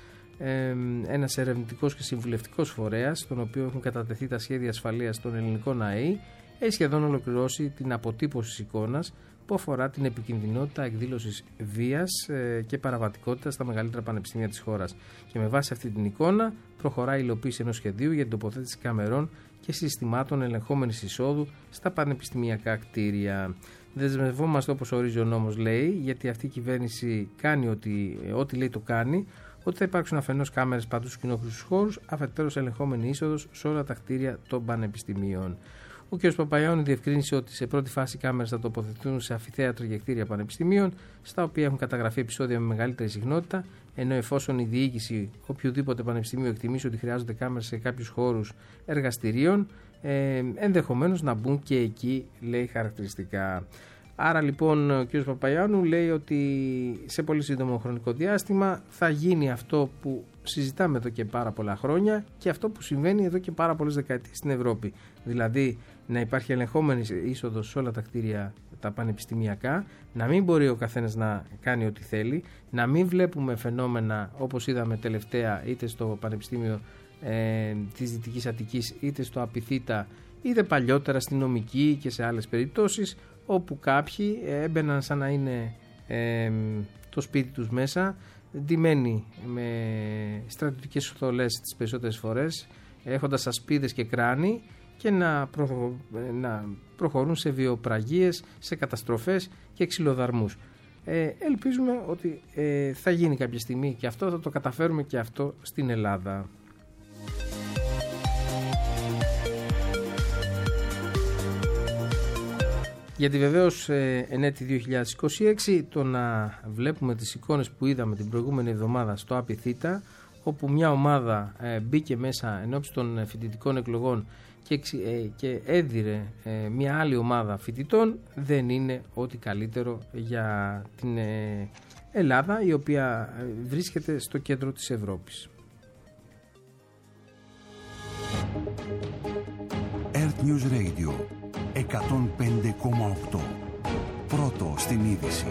ένας ερευνητικός και συμβουλευτικός φορέας, στον οποίο έχουν κατατεθεί τα σχέδια ασφαλείας των ελληνικών ΑΕΗ, έχει σχεδόν ολοκληρώσει την αποτύπωση της εικόνας που αφορά την επικινδυνότητα εκδήλωσης βίας και παραβατικότητα στα μεγαλύτερα πανεπιστήμια της χώρας. Και με βάση αυτή την εικόνα προχωράει η υλοποίηση ενός σχεδίου για την τοποθέτηση καμερών και συστημάτων ελεγχόμενης εισόδου στα πανεπιστημιακά κτίρια. Δεσμευόμαστε, όπως ορίζει ο νόμος, λέει, γιατί αυτή η κυβέρνηση κάνει ό,τι λέει το κάνει, ότι θα υπάρξουν αφενός κάμερες παντού στους κοινόχρηστους χώρους, αφετέρους ελεγχόμενη είσοδος σε όλα τα κτίρια των πανεπιστημίων. Ο κ. Παπαϊωάννου διευκρίνησε ότι σε πρώτη φάση οι κάμερες θα τοποθετηθούν σε αμφιθέατρα και κτίρια πανεπιστημίων, στα οποία έχουν καταγραφεί επεισόδια με μεγαλύτερη συχνότητα, ενώ εφόσον η διοίκηση οποιοδήποτε πανεπιστημίου εκτιμήσει ότι χρειάζονται κάμερες σε κάποιους χώρους εργαστηρίων, ενδεχομένως να μπουν και εκεί, λέει, χαρακτηριστικά. Άρα λοιπόν ο κ. Παπαϊωάννου λέει ότι σε πολύ σύντομο χρονικό διάστημα θα γίνει αυτό που συζητάμε εδώ και πάρα πολλά χρόνια και αυτό που συμβαίνει εδώ και πάρα πολλές δεκαετίες στην Ευρώπη. Δηλαδή να υπάρχει ελεγχόμενη είσοδος σε όλα τα κτίρια τα πανεπιστημιακά, να μην μπορεί ο καθένας να κάνει ό,τι θέλει, να μην βλέπουμε φαινόμενα όπως είδαμε τελευταία είτε στο Πανεπιστήμιο της Δυτικής Αττικής είτε στο Απιθύτα είτε παλιότερα στη Νομική και σε άλλες περιπτώσεις, όπου κάποιοι έμπαιναν σαν να είναι το σπίτι τους μέσα, ντυμένοι με στρατιωτικές οθολές τις περισσότερες φορές, έχοντας ασπίδες και κράνη και να προχωρούν σε βιοπραγίες, σε καταστροφές και ξυλοδαρμούς. Ελπίζουμε ότι θα γίνει κάποια στιγμή και αυτό, θα το καταφέρουμε και αυτό στην Ελλάδα. Γιατί βεβαίως εν έτη 2026 το να βλέπουμε τις εικόνες που είδαμε την προηγούμενη εβδομάδα στο ΑΠΙΘΙΤΑ, όπου μια ομάδα μπήκε μέσα ενώπιση των φοιτητικών εκλογών και έδιρε μια άλλη ομάδα φοιτητών, δεν είναι ό,τι καλύτερο για την Ελλάδα, η οποία βρίσκεται στο κέντρο της Ευρώπης. Earth News Radio 105,8. Πρώτο στην είδηση.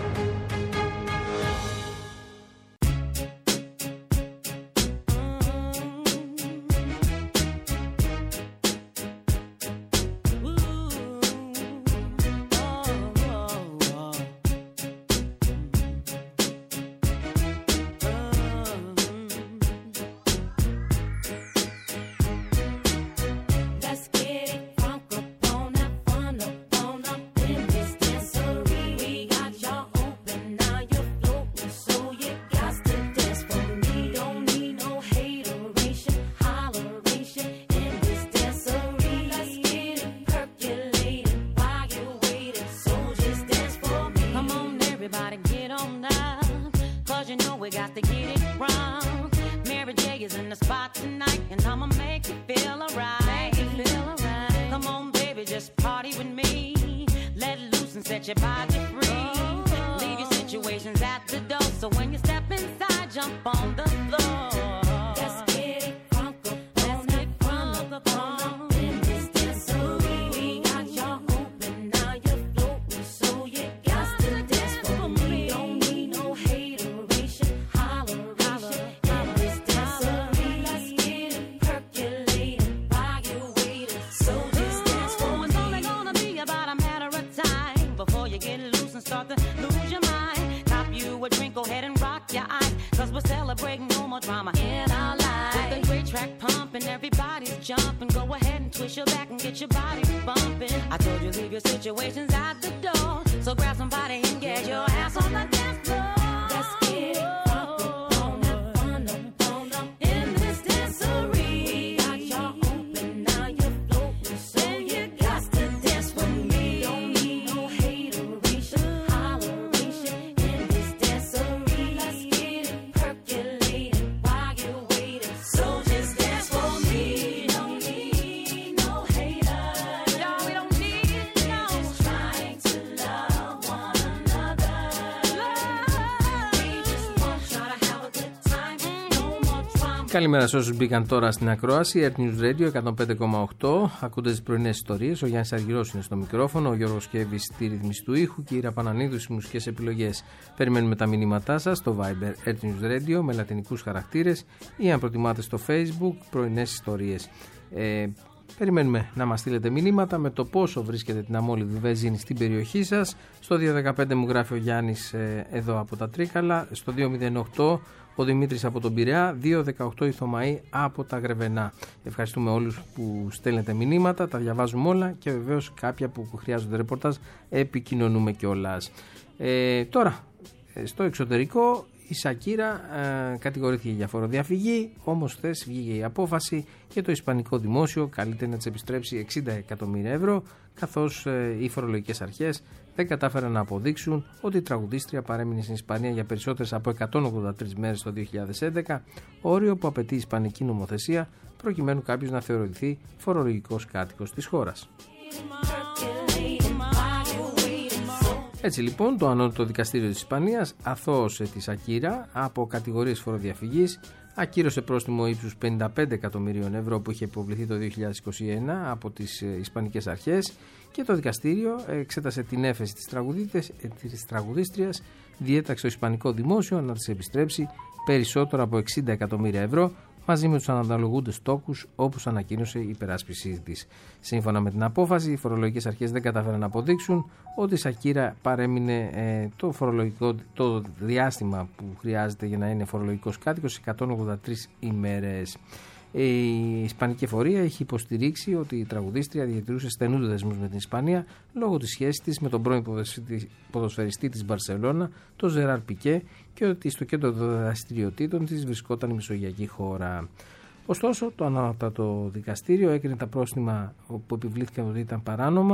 Καλημέρα σε όσους μπήκαν τώρα στην ακρόαση. Earth News Radio 105,8. Ακούτε τις πρωινές ιστορίες. Ο Γιάννης Αργυρός είναι στο μικρόφωνο, ο Γιώργος Κέβης στη ρύθμιση του ήχου και η Ήρα Πανανίδου στις μουσικές επιλογές. Περιμένουμε τα μηνύματά σας στο Viber Earth News Radio με λατινικούς χαρακτήρες ή αν προτιμάτε στο Facebook πρωινές ιστορίες. Περιμένουμε να μας στείλετε μηνύματα με το πόσο βρίσκετε την αμόλυβη βενζίνη στην περιοχή σας. Στο 215 μου γράφει ο Γιάννης εδώ από τα Τρίκαλα. Στο 208 ο Δημήτρης από τον Πειραιά, 218 η Θωμαή από τα Γρεβενά. Ευχαριστούμε όλους που στέλνετε μηνύματα, τα διαβάζουμε όλα και βεβαίως κάποια που χρειάζονται ρεπορτάζ επικοινωνούμε κιόλας. Τώρα, στο εξωτερικό η Σακύρα κατηγορήθηκε για φοροδιαφυγή, όμως χθες βγήκε η απόφαση και το ισπανικό δημόσιο καλείται να της επιστρέψει 60 εκατομμύρια ευρώ, καθώς οι φορολογικές αρχές δεν κατάφεραν να αποδείξουν ότι η τραγουδίστρια παρέμεινε στην Ισπανία για περισσότερες από 183 μέρες το 2011, όριο που απαιτεί η ισπανική νομοθεσία προκειμένου κάποιος να θεωρηθεί φορολογικός κάτοικος της χώρας. Έτσι λοιπόν το ανώτατο δικαστήριο της Ισπανίας αθώωσε τη Σακύρα από κατηγορίες φοροδιαφυγής, ακύρωσε πρόστιμο ύψους 55 εκατομμυρίων ευρώ που είχε υποβληθεί το 2021 από τις Ισπανικές αρχές και το δικαστήριο εξέτασε την έφεση της τραγουδίστριας, διέταξε το Ισπανικό Δημόσιο να της επιστρέψει περισσότερο από 60 εκατομμύρια ευρώ μαζί με τους αναλογούντες τόκους όπως ανακοίνωσε η υπεράσπιση της. Σύμφωνα με την απόφαση, οι φορολογικές αρχές δεν κατάφεραν να αποδείξουν ότι η Σακύρα παρέμεινε το διάστημα που χρειάζεται για να είναι φορολογικός κάτοικος 183 ημέρες. Η Ισπανική εφορία έχει υποστηρίξει ότι η τραγουδίστρια διατηρούσε στενούς δεσμούς με την Ισπανία λόγω της σχέσης της με τον πρώην ποδοσφαιριστή της Μπαρσελόνα, τον Ζεράρ Πικέ, και ότι στο κέντρο των δραστηριοτήτων της βρισκόταν η μεσογειακή χώρα. Ωστόσο, το ανώτατο δικαστήριο έκρινε τα πρόστιμα που επιβλήθηκαν ότι ήταν παράνομα,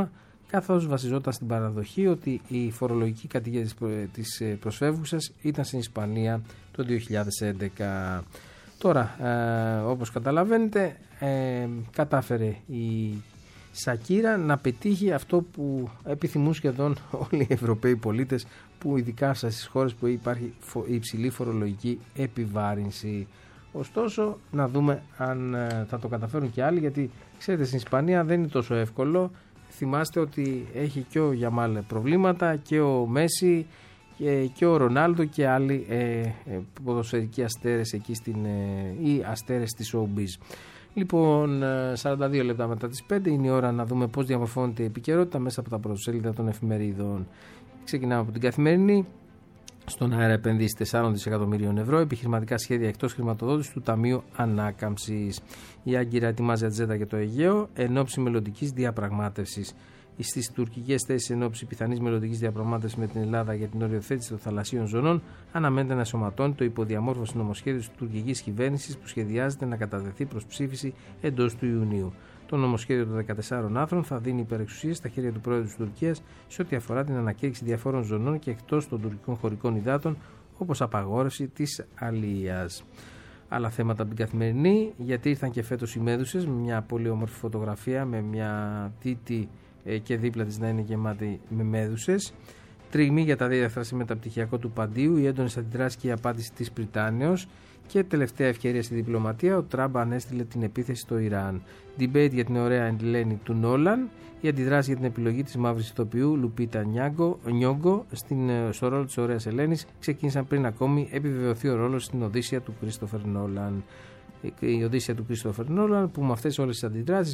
καθώς βασιζόταν στην παραδοχή ότι η φορολογική κατοικία της προσφεύγουσας ήταν στην Ισπανία το 2011. Τώρα, όπως καταλαβαίνετε, κατάφερε η Σακύρα να πετύχει αυτό που επιθυμούν σχεδόν όλοι οι Ευρωπαίοι πολίτες, που ειδικά στις χώρες που υπάρχει υψηλή φορολογική επιβάρυνση. Ωστόσο, να δούμε αν θα το καταφέρουν και άλλοι, γιατί ξέρετε, στην Ισπανία δεν είναι τόσο εύκολο. Θυμάστε ότι έχει και ο Γιαμάλ προβλήματα, και ο Μέση και ο Ρονάλντο και άλλοι ποδοσφαιρικοί αστέρες εκεί ή αστέρες της showbiz. Λοιπόν, 42 λεπτά μετά τις 5 είναι η ώρα να δούμε πώς διαμορφώνεται η επικαιρότητα μέσα από τα πρωτοσέλιδα των εφημερίδων. Ξεκινάμε από την Καθημερινή. Στον αέρα επενδύσει 4 δισεκατομμυρίων ευρώ επιχειρηματικά σχέδια εκτός χρηματοδότησης του Ταμείου Ανάκαμψης. Η Άγκυρα ετοιμάζει ατζέντα για το Αιγαίο εν ώψη μελλοντικής διαπραγμάτευσης. Στις τουρκικές θέσεις εν ώψη πιθανής μελλοντικής διαπραγμάτευσης με την Ελλάδα για την οριοθέτηση των θαλασσίων ζωνών, αναμένεται να σωματώνει το υποδιαμόρφωση νομοσχέδιο της τουρκικής κυβέρνησης που σχεδιάζεται να κατατεθεί προς ψήφιση εντός του Ιουνίου. Το νομοσχέδιο των 14 άρθρων θα δίνει υπερεξουσίες στα χέρια του Πρόεδρου της Τουρκίας σε ό,τι αφορά την ανακήρυξη διαφόρων ζωνών και εκτός των τουρκικών χωρικών υδάτων, όπως απαγόρευση της αλίας. Άλλα θέματα από την Καθημερινή, γιατί ήρθαν και φέτος οι Μέδουσες, με μια πολύ όμορφη φωτογραφία με μια τίτη και δίπλα της να είναι γεμάτη με μέδουσες. Τριγμή για τα διάφορα μεταπτυχιακό του Παντίου, οι έντονες αντιδράσεις και η απάντηση της Πριτάνεως. Και τελευταία ευκαιρία στη διπλωματία, ο Τραμπ ανέστειλε την επίθεση στο Ιράν. Debate για την ωραία εντλένη του Νόλαν. Η αντιδράση για την επιλογή της μαύρης ηθοποιού Λουπίτα Νιόγκο στο ρόλο της ωραίας Ελένης ξεκίνησαν πριν ακόμη επιβεβαιωθεί ο ρόλος στην Οδύσσεια του Κρίστοφερ Νόλαν. Η Οδύσσεια του Κρίστοφερ Νόλαν, που με αυτές όλες τις αντιδράσεις,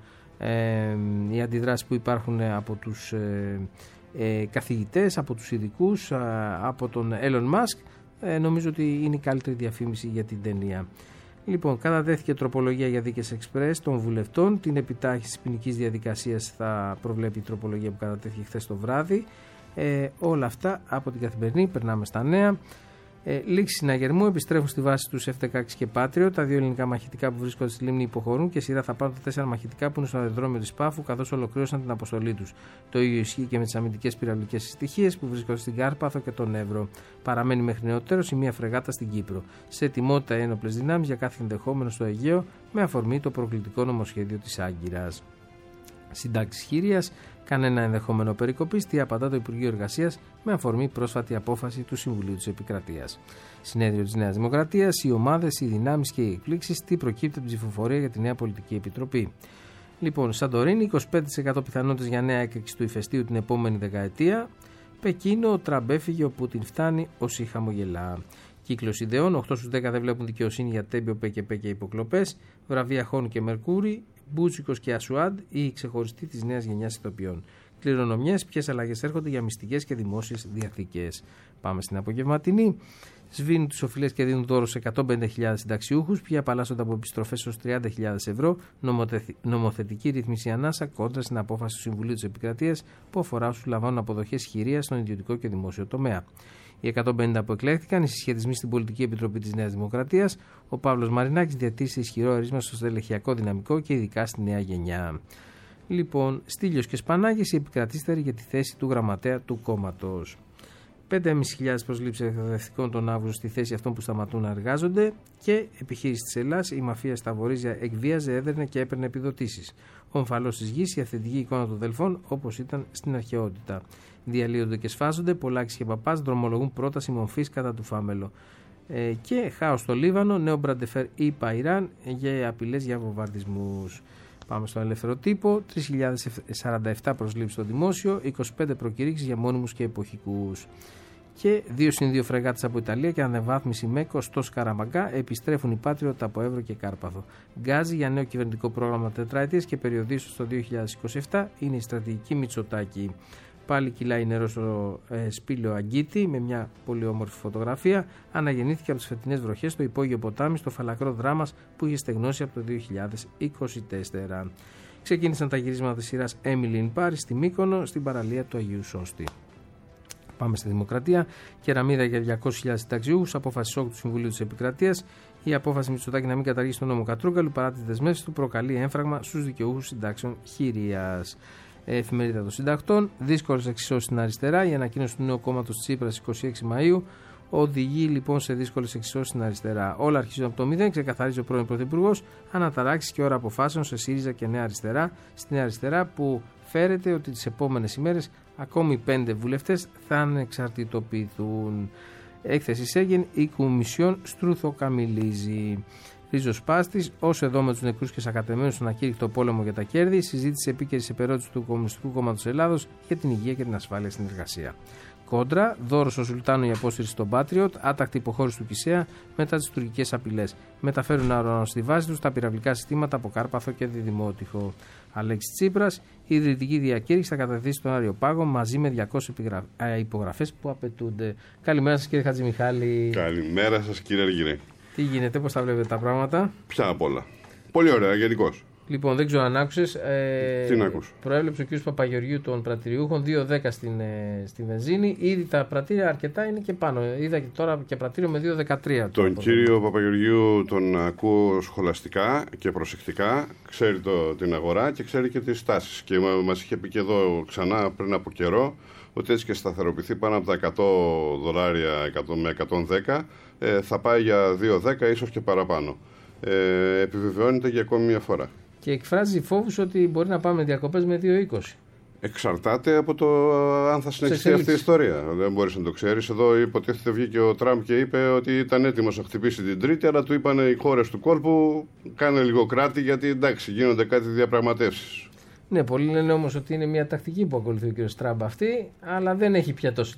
οι αντιδράσεις που υπάρχουν από τους καθηγητές, από τους ειδικούς, από τον Elon Musk, νομίζω ότι είναι η καλύτερη διαφήμιση για την ταινία. Λοιπόν, κατατέθηκε τροπολογία για δίκες εξπρές των βουλευτών. Την επιτάχυνση της ποινικής διαδικασίας θα προβλέπει η τροπολογία που κατατέθηκε χθες το βράδυ. Όλα αυτά από την Καθημερινή. Περνάμε στα νέα. Λήξη συναγερμού, επιστρέφουν στη βάση τους F-16 και Patriot. Τα δύο ελληνικά μαχητικά που βρίσκονται στη λίμνη υποχωρούν και σειρά θα πάρουν τα 4 μαχητικά που είναι στο αεροδρόμιο της Πάφου, καθώς ολοκλήρωσαν την αποστολή τους. Το ίδιο ισχύει και με τις αμυντικές πυραυλικές συστοιχίες που βρίσκονται στην Κάρπαθο και τον Εύρο. Παραμένει μέχρι νεοτέρως η μία φρεγάτα στην Κύπρο. Σε ετοιμότητα ένοπλες δυνάμεις για κάθε ενδεχόμενο στο Αιγαίο, με αφορμή το προκλητικό νομοσχέδιο της Άγκυρας. Συντάξεις χείριας, κανένα ενδεχόμενο περικοπής, τι απαντά το Υπουργείο Εργασίας με αφορμή πρόσφατη απόφαση του Συμβουλίου της Επικρατείας. Συνέδριο της Νέας Δημοκρατίας, οι ομάδες, οι δυνάμεις και οι εκπλήξεις, τι προκύπτει από την ψηφοφορία για τη νέα πολιτική επιτροπή. Λοιπόν, Σαντορίνη, 25% πιθανότητες για νέα έκρηξη του ηφαιστείου την επόμενη δεκαετία. Πεκίνο, ο Τραμπ έφυγε, ο Πούτιν φτάνει, όσοι χαμογελά. Κύκλος ιδεών, 8 στους 10 δεν βλέπουν δικαιοσύνη για Τέμπιο, ΠΚΠ και υποκλοπές. Βραβεία Χόν και Μερκούρι. Μπούτσικος και Ασουάντ, η ξεχωριστή της νέας γενιάς ηθοποιών. Κληρονομιές, ποιες αλλαγές έρχονται για μυστικές και δημόσιες διαθήκες. Πάμε στην απογευματινή. Σβήνουν τους οφειλές και δίνουν δώρο σε 150.000 συνταξιούχους, ποιοι απαλλάσσονται από επιστροφές έως 30.000 ευρώ. Νομοθετική ρύθμιση ανάσα κόντρα στην απόφαση του Συμβουλίου της Επικρατείας που αφορά όσους λαμβάνουν αποδοχές χειρίας στον ιδιωτικό και δημόσιο τομέα. Οι 150 που εκλέχθηκαν, οι συσχετισμοί στην Πολιτική Επιτροπή της Νέας Δημοκρατίας, ο Παύλος Μαρινάκης διατήρησε ισχυρό αίρισμα στο στελεχειακό δυναμικό και ειδικά στη νέα γενιά. Λοιπόν, Στήλιος και Σπανάκης, οι επικρατήστεροι για τη θέση του γραμματέα του κόμματος. 5.500 προσλήψεις εκπαιδευτικών τον Αύγουστο στη θέση αυτών που σταματούν να εργάζονται και επιχείρηση της Ελλάς, η μαφία στα Βορίζια εκβίαζε, έδερνε και έπαιρνε επιδοτήσεις. Ο ομφαλός της γης, η αυθεντική εικόνα των Δελφών όπως ήταν στην αρχαιότητα. Διαλύονται και σφάζονται, Πολάκης και Παπάς δρομολογούν πρόταση μορφής κατά του Φάμελο. Και χάος στο Λίβανο, νέο Μπραντεφέρ είπα Ιράν για απειλές για βομβαρδισμούς. Πάμε στον ελεύθερο τύπο, 3.047 προσλήψεις στο δημόσιο, 25 προκηρύξεις για μόνιμους και εποχικούς. Και 2-2 φρεγάτες από Ιταλία και ανεβάθμιση ΜΕΚΟ στο Σκαραμαγκά, επιστρέφουν οι Patriot από Εύρο και Κάρπαθο. Γκάζι για νέο κυβερνητικό πρόγραμμα τετραετίας και περιοδίσεως το 2027 είναι η στρατηγική Μητσοτάκη. Πάλι κυλάει νερό στο σπήλαιο Αγκίτη με μια πολύ όμορφη φωτογραφία. Αναγεννήθηκε από τις φετινές βροχές στο υπόγειο ποτάμι στο φαλακρό δράμας που είχε στεγνώσει από το 2024. Ξεκίνησαν τα γυρίσματα της σειράς Emily in Paris στη Μύκονο στην παραλία του Αγίου Σώστη. Πάμε στη Δημοκρατία. Κεραμίδα για 200.000 συνταξιούχους. Απόφαση σοκ του Συμβουλίου της Επικρατείας. Η απόφαση Μητσοτάκη να μην καταργήσει τον νόμο Κατρούγκαλου παρά τις δεσμεύσεις του προκαλεί έμφραγμα στους δικαιούχους συντάξεων χειρίας. Εφημερίδα των Συντακτών. Δύσκολες εξισώσεις στην αριστερά. Η ανακοίνωση του νέου κόμματος Τσίπρας 26 Μαΐου οδηγεί λοιπόν σε δύσκολες εξισώσεις στην αριστερά. Όλα αρχίζουν από το μηδέν, ξεκαθαρίζει ο πρώην Πρωθυπουργός. Αναταράξεις και ώρα αποφάσεων σε ΣΥΡΙΖΑ και Νέα Αριστερά. Στη Νέα Αριστερά που φέρεται ότι τις επόμενες ημέρες ακόμη 5 βουλευτές θα ανεξαρτητοποιηθούν. Έκθεση Σέγγεν, η Κομισιόν στρουθοκαμιλίζει. Ρίζος Πάστης, όσο εδώ με τους νεκρούς και σακατεμένους στον ακήρυκτο πόλεμο για τα κέρδη, συζήτηση επίκαιρη επερώτηση του Κομμουνιστικού Κόμματος Ελλάδος για την υγεία και την ασφάλεια στην εργασία. Κόντρα, δώρο στο Σουλτάνο η απόσυρση στον Πάτριοτ, άτακτη υποχώρηση του Κισέα μετά τις τουρκικές απειλές. Μεταφέρουν αεροπλάνο στη βάση τους τα πυραυλικά συστήματα από Κάρπαθο και Διδημότυχο. Αλέξης Τσίπρας, η ιδρυτική διακήρυξη θα καταθέσει στον Αριοπάγο μαζί με 200 υπογραφές που απαιτούνται. Καλημέρα σας κύριε Χατζημιχάλη. Καλημέρα σας κύριε Αργυρέ. Τι γίνεται, πώς τα βλέπετε τα πράγματα? Ποια απ' όλα. Πολύ ωραία, γενικώς. Λοιπόν, δεν ξέρω αν άκουσες. Τι να ακούσω. Προέβλεψε ο κ. Παπαγεωργίου των πρατηριούχων 2,10 στην βενζίνη. Ήδη τα πρατήρια αρκετά είναι και πάνω. Είδα και τώρα και πρατήριο με 2,13. Τον κύριο Παπαγεωργίου τον ακούω σχολαστικά και προσεκτικά. Ξέρει την αγορά και ξέρει και τις τάσεις. Και μας είχε πει και εδώ ξανά πριν από καιρό ότι έτσι και σταθεροποιηθεί πάνω από τα $100 με 110 θα πάει για 2,10 ίσως και παραπάνω. Επιβεβαιώνεται για ακόμη μια φορά. Και εκφράζει φόβους ότι μπορεί να πάμε διακοπές με 2,20. Εξαρτάται από το αν θα συνεχιστεί αυτή η ιστορία. Δεν μπορείς να το ξέρεις. Εδώ υποτίθεται βγήκε ο Τραμπ και είπε ότι ήταν έτοιμος να χτυπήσει την Τρίτη, αλλά του είπαν οι χώρες του κόλπου κάνε λίγο κράτη γιατί εντάξει γίνονται κάτι διαπραγματεύσεις. Ναι, πολλοί λένε όμως ότι είναι μια τακτική που ακολουθεί ο κ. Τραμπ αυτή, αλλά δεν έχει πια τόση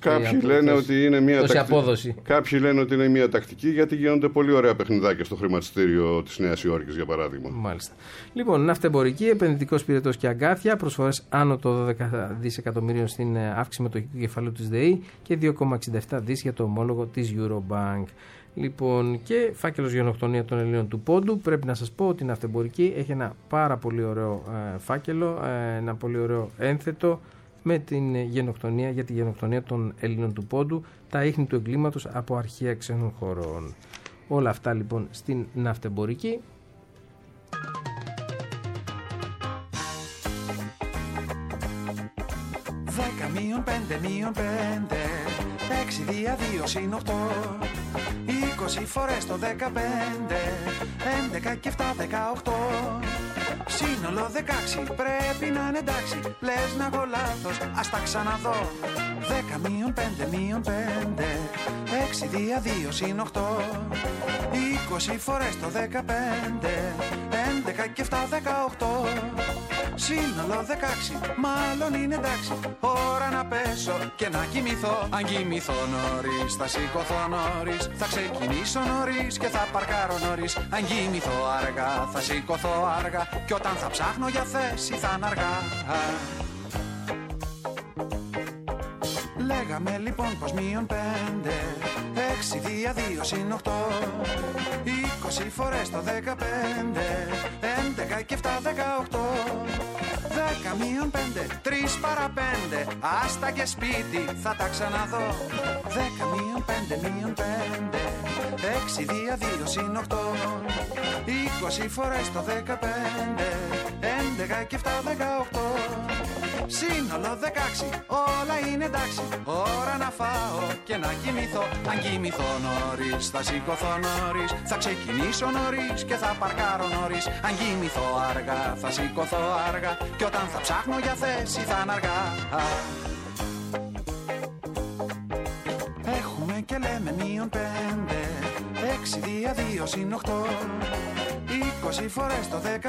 απόδοση. Κάποιοι λένε ότι είναι μια τακτική γιατί γίνονται πολύ ωραία παιχνιδάκια στο χρηματιστήριο της Νέας Υόρκης, για παράδειγμα. Μάλιστα. Λοιπόν, ναυτεμπορική, επενδυτικός πυρετός και αγκάθια, προσφορές άνω των 12 δισεκατομμυρίων στην αύξηση μετοχικού κεφαλαίου της ΔΕΗ και 2,67 δις για το ομόλογο της Eurobank. Λοιπόν, και φάκελος γενοκτονία των Ελλήνων του Πόντου. Πρέπει να σας πω ότι η ναυτεμπορική έχει ένα πάρα πολύ ωραίο φάκελο, ένα πολύ ωραίο ένθετο με την γενοκτονία, για τη γενοκτονία των Ελλήνων του Πόντου, τα ίχνη του εγκλήματος από αρχεία ξένων χωρών. Όλα αυτά λοιπόν στην ναυτεμπορική. 10-5-5 6 δια 2 συν 8 20 φορές το 15 11 και 7 18 σύνολο 16 πρέπει να είναι εντάξει. Λες να έχω λάθος, ας τα ξαναδώ. 10-5-5 6 δια 2 συν 8 20 φορές το 15 11 και 7 18 σύνολο 16, μάλλον είναι εντάξει. Ώρα να πέσω και να κοιμηθώ. Αν κοιμηθώ νωρίς, θα σηκωθώ νωρίς. Θα ξεκινήσω νωρίς και θα παρκάρω νωρίς. Αν κοιμηθώ αργά, θα σηκωθώ αργά. Και όταν θα ψάχνω για θέση θα είναι αργά. Λέγαμε λοιπόν πως μείον 5 6 δια 2 συν 8 20 φορές το 15 11 και 7 18 10 μείον 5 3 παρά 5 άστα και σπίτι θα τα ξαναδώ. 10 μείον 5 μείον 5 6 δια 2 συν 8 20 φορές το 15 11 και 7 18 σύνολο 16, όλα είναι εντάξει. Ώρα να φάω και να κοιμηθώ. Αν κοιμηθώ νωρίς, θα σηκωθώ νωρίς. Θα ξεκινήσω νωρίς και θα παρκάρω νωρίς. Αν κοιμηθώ αργά, θα σηκωθώ αργά. Και όταν θα ψάχνω για θέση θα είναι αργά. Έχουμε και λέμε μείον 5 6 δια 2 συν 8 20 φορές το 15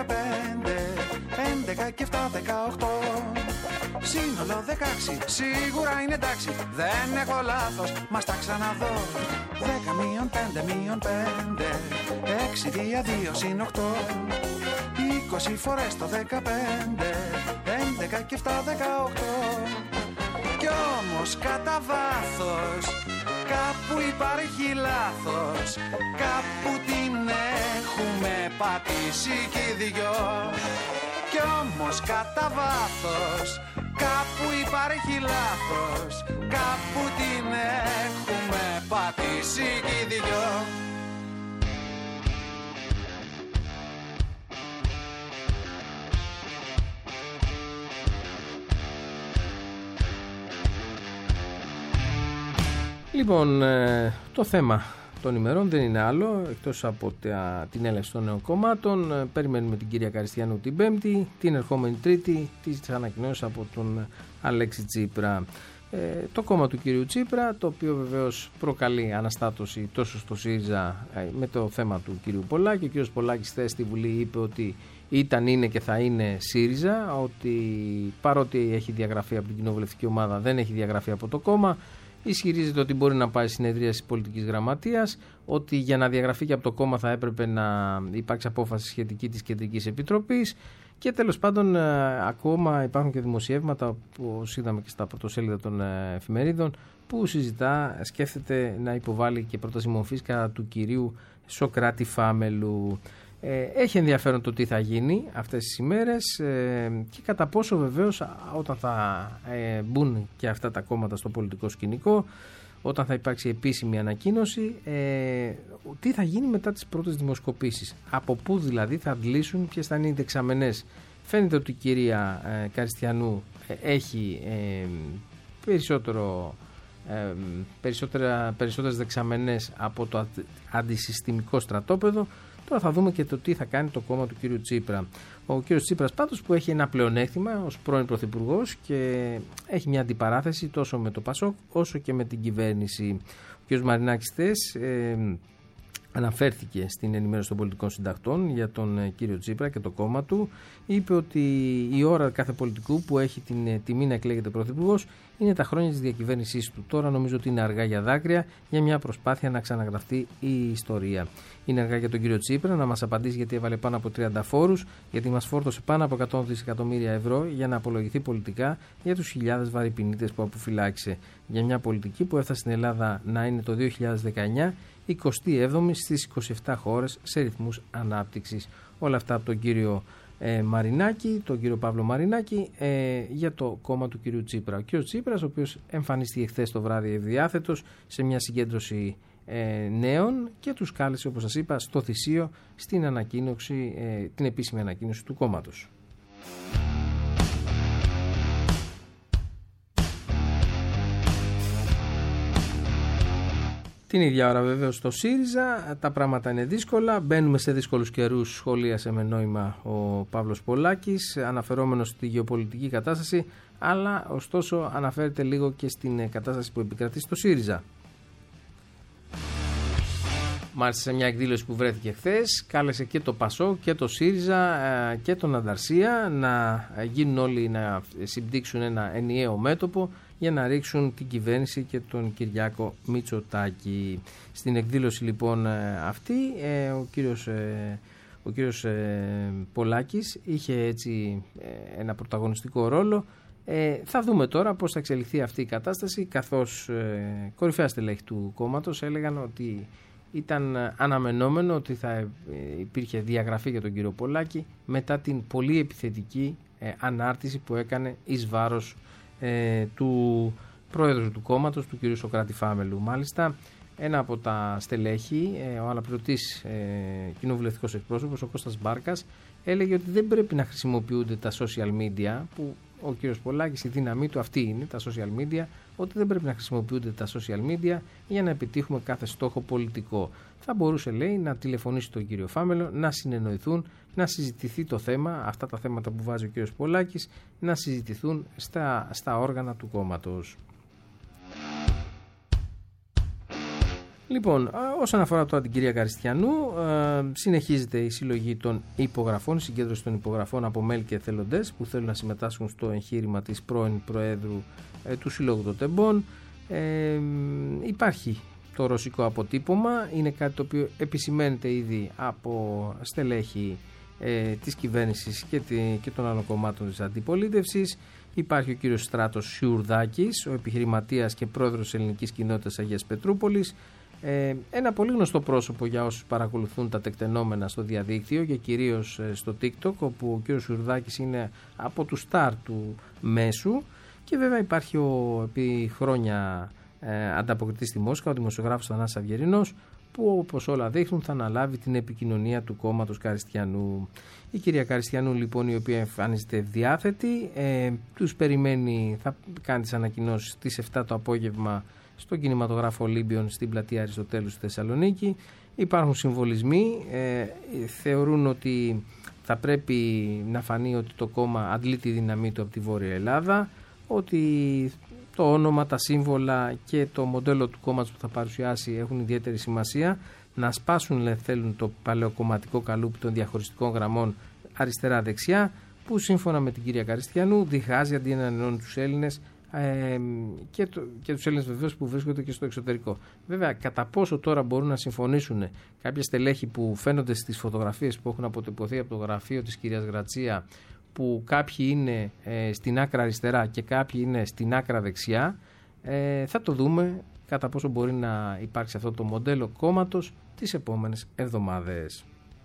11 και 7 18 σύνολο 16, σίγουρα είναι εντάξει. Δεν έχω λάθος, μας τα ξαναδώ. 10 μείον 5 μείον 5 6 δια 2 συν 8 20 φορές το 15 11 και 7 18 κι όμως κατά βάθος κάπου υπάρχει λάθος. Κάπου την έχουμε πατήσει κι οι δυο. Κι όμως κατά βάθος κάπου υπάρχει λάθος. Κάπου την έχουμε πατήσει κι οι δυο. Λοιπόν, το θέμα των ημερών δεν είναι άλλο εκτός από την έλευση των νέων κομμάτων. Περιμένουμε την κυρία Καριστιανού την Πέμπτη, την ερχόμενη Τρίτη τις ανακοινώσεις από τον Αλέξη Τσίπρα. Το κόμμα του κυρίου Τσίπρα, το οποίο βεβαίως προκαλεί αναστάτωση τόσο στο ΣΥΡΙΖΑ με το θέμα του κυρίου Πολάκη. Ο κύριος Πολάκης χθες στη Βουλή είπε ότι ήταν, είναι και θα είναι ΣΥΡΙΖΑ, ότι παρότι έχει διαγραφεί από την κοινοβουλευτική ομάδα δεν έχει διαγραφεί από το κόμμα. Ισχυρίζεται ότι μπορεί να πάει συνεδρίαση πολιτικής γραμματείας, ότι για να διαγραφεί και από το κόμμα θα έπρεπε να υπάρξει απόφαση σχετική της Κεντρικής Επιτροπής. Και τέλος πάντων ακόμα υπάρχουν και δημοσιεύματα που είδαμε και στα πρωτοσέλιδα των εφημερίδων που σκέφτεται να υποβάλει και πρόταση μορφής κατά του κυρίου Σωκράτη Φάμελου. Έχει ενδιαφέρον το τι θα γίνει αυτές τις ημέρες και κατά πόσο βεβαίως όταν θα μπουν και αυτά τα κόμματα στο πολιτικό σκηνικό, όταν θα υπάρξει επίσημη ανακοίνωση, τι θα γίνει μετά τις πρώτες δημοσκοπήσεις. Από πού δηλαδή θα αντλήσουν, ποιες θα είναι οι δεξαμενές. Φαίνεται ότι η κυρία Καριστιανού έχει περισσότερες δεξαμενές από το αντισυστημικό στρατόπεδο. Τώρα θα δούμε και το τι θα κάνει το κόμμα του κύριου Τσίπρα. Ο κύριος Τσίπρας πάντως που έχει ένα πλεονέκτημα ως πρώην πρωθυπουργός και έχει μια αντιπαράθεση τόσο με το ΠΑΣΟΚ όσο και με την κυβέρνηση. Ο κύριος Μαρινάκης χθες αναφέρθηκε στην ενημέρωση των πολιτικών συντακτών για τον κύριο Τσίπρα και το κόμμα του. Είπε ότι η ώρα κάθε πολιτικού που έχει την τιμή να εκλέγεται πρωθυπουργός είναι τα χρόνια της διακυβέρνησής του. Τώρα νομίζω ότι είναι αργά για δάκρυα για μια προσπάθεια να ξαναγραφτεί η ιστορία. Είναι αργά για τον κύριο Τσίπρα να μας απαντήσει γιατί έβαλε πάνω από 30 φόρους, γιατί μας φόρτωσε πάνω από 100 δισεκατομμύρια ευρώ για να απολογηθεί πολιτικά για τους χιλιάδες βαρυπινίτες που αποφυλάξε. Για μια πολιτική που έφτασε στην Ελλάδα να είναι το 2019 27η στις 27 χώρες σε ρυθμούς ανάπτυξης. Όλα αυτά από τον κύριο Μαρινάκη, τον κύριο Παύλο Μαρινάκη, για το κόμμα του κύριου Τσίπρα. Ο κύριος Τσίπρας, ο οποίος εμφανίστηκε χθες το βράδυ ευδιάθετος σε μια συγκέντρωση νέων και τους κάλεσε, όπως σας είπα, στο Θησίο στην ανακοίνωση, την επίσημη ανακοίνωση του κόμματος. Την ίδια ώρα βεβαίως στο ΣΥΡΙΖΑ τα πράγματα είναι δύσκολα, μπαίνουμε σε δύσκολους καιρούς, σχολίασε με νόημα ο Παύλος Πολάκης, αναφερόμενος στη γεωπολιτική κατάσταση, αλλά ωστόσο αναφέρεται λίγο και στην κατάσταση που επικρατεί στο ΣΥΡΙΖΑ. Μάλιστα σε μια εκδήλωση που βρέθηκε χθες, κάλεσε και το ΠΑΣΟ και το ΣΥΡΙΖΑ και τον Ανταρσία να γίνουν όλοι να συμπτύξουν ένα ενιαίο μέτωπο για να ρίξουν την κυβέρνηση και τον Κυριάκο Μητσοτάκη. Στην εκδήλωση λοιπόν αυτή ο κύριος Πολάκης είχε έτσι ένα πρωταγωνιστικό ρόλο. Θα δούμε τώρα πώς θα εξελιχθεί αυτή η κατάσταση, καθώς κορυφαία στελέχη του κόμματος έλεγαν ότι ήταν αναμενόμενο ότι θα υπήρχε διαγραφή για τον κύριο Πολάκη μετά την πολύ επιθετική ανάρτηση που έκανε εις βάρος του πρόεδρου του κόμματος, του κ. Σωκράτη Φάμελου. Μάλιστα, ένα από τα στελέχη, ο αναπληρωτής κοινοβουλευτικός εκπρόσωπος, ο Κώστας Μπάρκας, έλεγε ότι δεν πρέπει να χρησιμοποιούνται τα social media, που ο κ. Πολάκης, η δύναμή του αυτή είναι, τα social media, ότι δεν πρέπει να χρησιμοποιούνται τα social media για να επιτύχουμε κάθε στόχο πολιτικό. Θα μπορούσε, λέει, να τηλεφωνήσει τον κύριο Φάμελο, να συνεννοηθούν, να συζητηθεί το θέμα, αυτά τα θέματα που βάζει ο κύριος Πολάκης, να συζητηθούν στα όργανα του κόμματος. Λοιπόν, όσον αφορά τώρα την κυρία Καριστιανού, συνεχίζεται η συλλογή των υπογραφών, η συγκέντρωση των υπογραφών από μέλη και εθελοντές που θέλουν να συμμετάσχουν στο εγχείρημα της πρώην Προέδρου του Συλλόγου των Τεμπών. Υπάρχει το ρωσικό αποτύπωμα, είναι κάτι το οποίο επισημαίνεται ήδη από στελέχη της κυβέρνησης και των άλλων κομμάτων της αντιπολίτευσης. Υπάρχει ο κύριος Στράτος Σιουρδάκης, ο επιχειρηματίας και πρόεδρος της ελληνικής κοινότητας Αγίας Πετρούπολης. Ένα πολύ γνωστό πρόσωπο για όσους παρακολουθούν τα τεκτενόμενα στο διαδίκτυο και κυρίως στο TikTok, όπου ο κύριος Σιουρδάκης είναι από τους στάρ του μέσου. Και βέβαια υπάρχει επί χρόνια ανταποκριτής στη Μόσχα, ο δημοσιογράφος Θανάσης Αυγερινός, που όπως όλα δείχνουν θα αναλάβει την επικοινωνία του κόμματος Καριστιανού. Η κυρία Καριστιανού λοιπόν, η οποία εμφανίζεται διάθετη, τους περιμένει, θα κάνει τις ανακοινώσεις στις 7 το απόγευμα στον κινηματογράφο Ολύμπιον στην πλατεία Αριστοτέλου στη Θεσσαλονίκη. Υπάρχουν συμβολισμοί, θεωρούν ότι θα πρέπει να φανεί ότι το κόμμα αντλεί τη δύναμή του από τη Βόρεια Ελλάδα, ότι το όνομα, τα σύμβολα και το μοντέλο του κόμματος που θα παρουσιάσει έχουν ιδιαίτερη σημασία, να σπάσουν, θέλουν, το παλαιοκομματικό καλούπι των διαχωριστικών γραμμών αριστερά-δεξιά, που σύμφωνα με την κυρία Καριστιανού διχάζει αντί να ενώνει τους Έλληνες και τους Έλληνες βεβαίως που βρίσκονται και στο εξωτερικό. Βέβαια, κατά πόσο τώρα μπορούν να συμφωνήσουν κάποια στελέχη που φαίνονται στις φωτογραφίες που έχουν αποτυπωθεί από το γραφείο της κυρίας Γρατσία, που κάποιοι είναι στην άκρα αριστερά και κάποιοι είναι στην άκρα δεξιά, θα το δούμε κατά πόσο μπορεί να υπάρξει αυτό το μοντέλο κόμματος τις επόμενες εβδομάδες.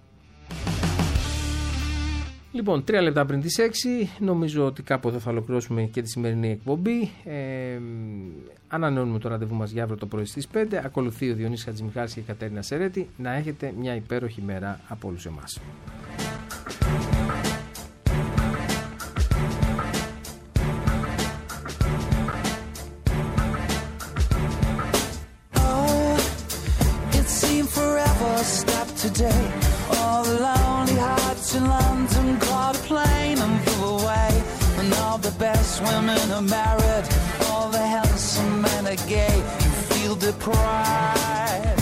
Λοιπόν, 3 λεπτά πριν τις 6, νομίζω ότι κάπου εδώ θα ολοκληρώσουμε και τη σημερινή εκπομπή. Ανανεώνουμε το ραντεβού μας για αύριο το πρωί στις 5. Ακολουθεί ο Διονύσης Χατζημιχάλης και η Κατέρινα Σερέτη. Να έχετε μια υπέροχη μέρα από όλους εμάς. Today, all the lonely hearts in London caught a plane and flew away. And all the best women are married, all the handsome men are gay. You feel deprived.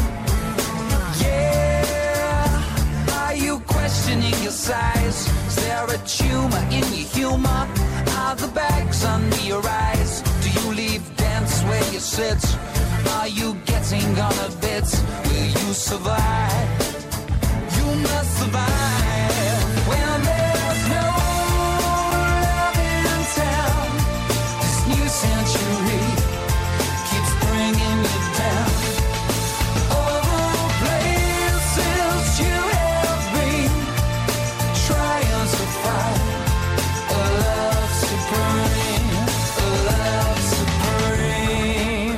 Yeah, are you questioning your size? Is there a tumor in your humor? Are the bags under your eyes? Do you leave dance where you sit? Are you getting on a bit? Will you survive? You must survive when there's no love in town. This new century keeps bringing you down. All the places you have been, trying to find a love supreme, a love supreme.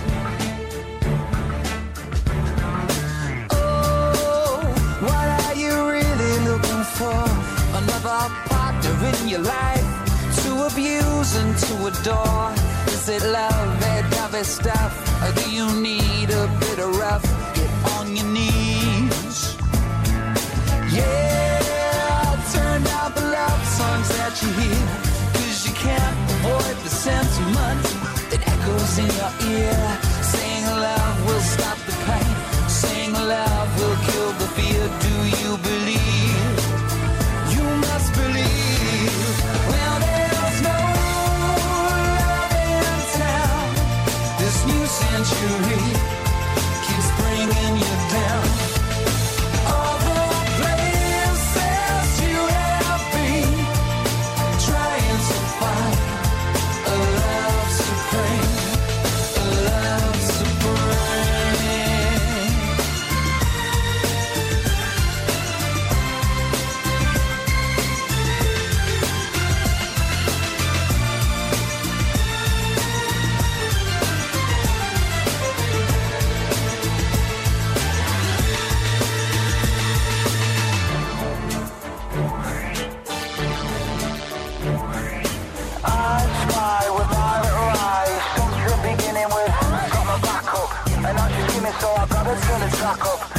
Another partner in your life to abuse and to adore. Is it love, that dovey stuff? Or do you need a bit of rough? Get on your knees. Yeah, turn down the love songs that you hear, 'cause you can't avoid the sentiment that echoes in your ear. Saying love will stop the pain, saying love will kill the fear. Do you believe? You must believe. Well, there's no love in town. This new century keeps bringing you down. All the places you have been, trying to find a love supreme, a love supreme. So I gotta turn the track up.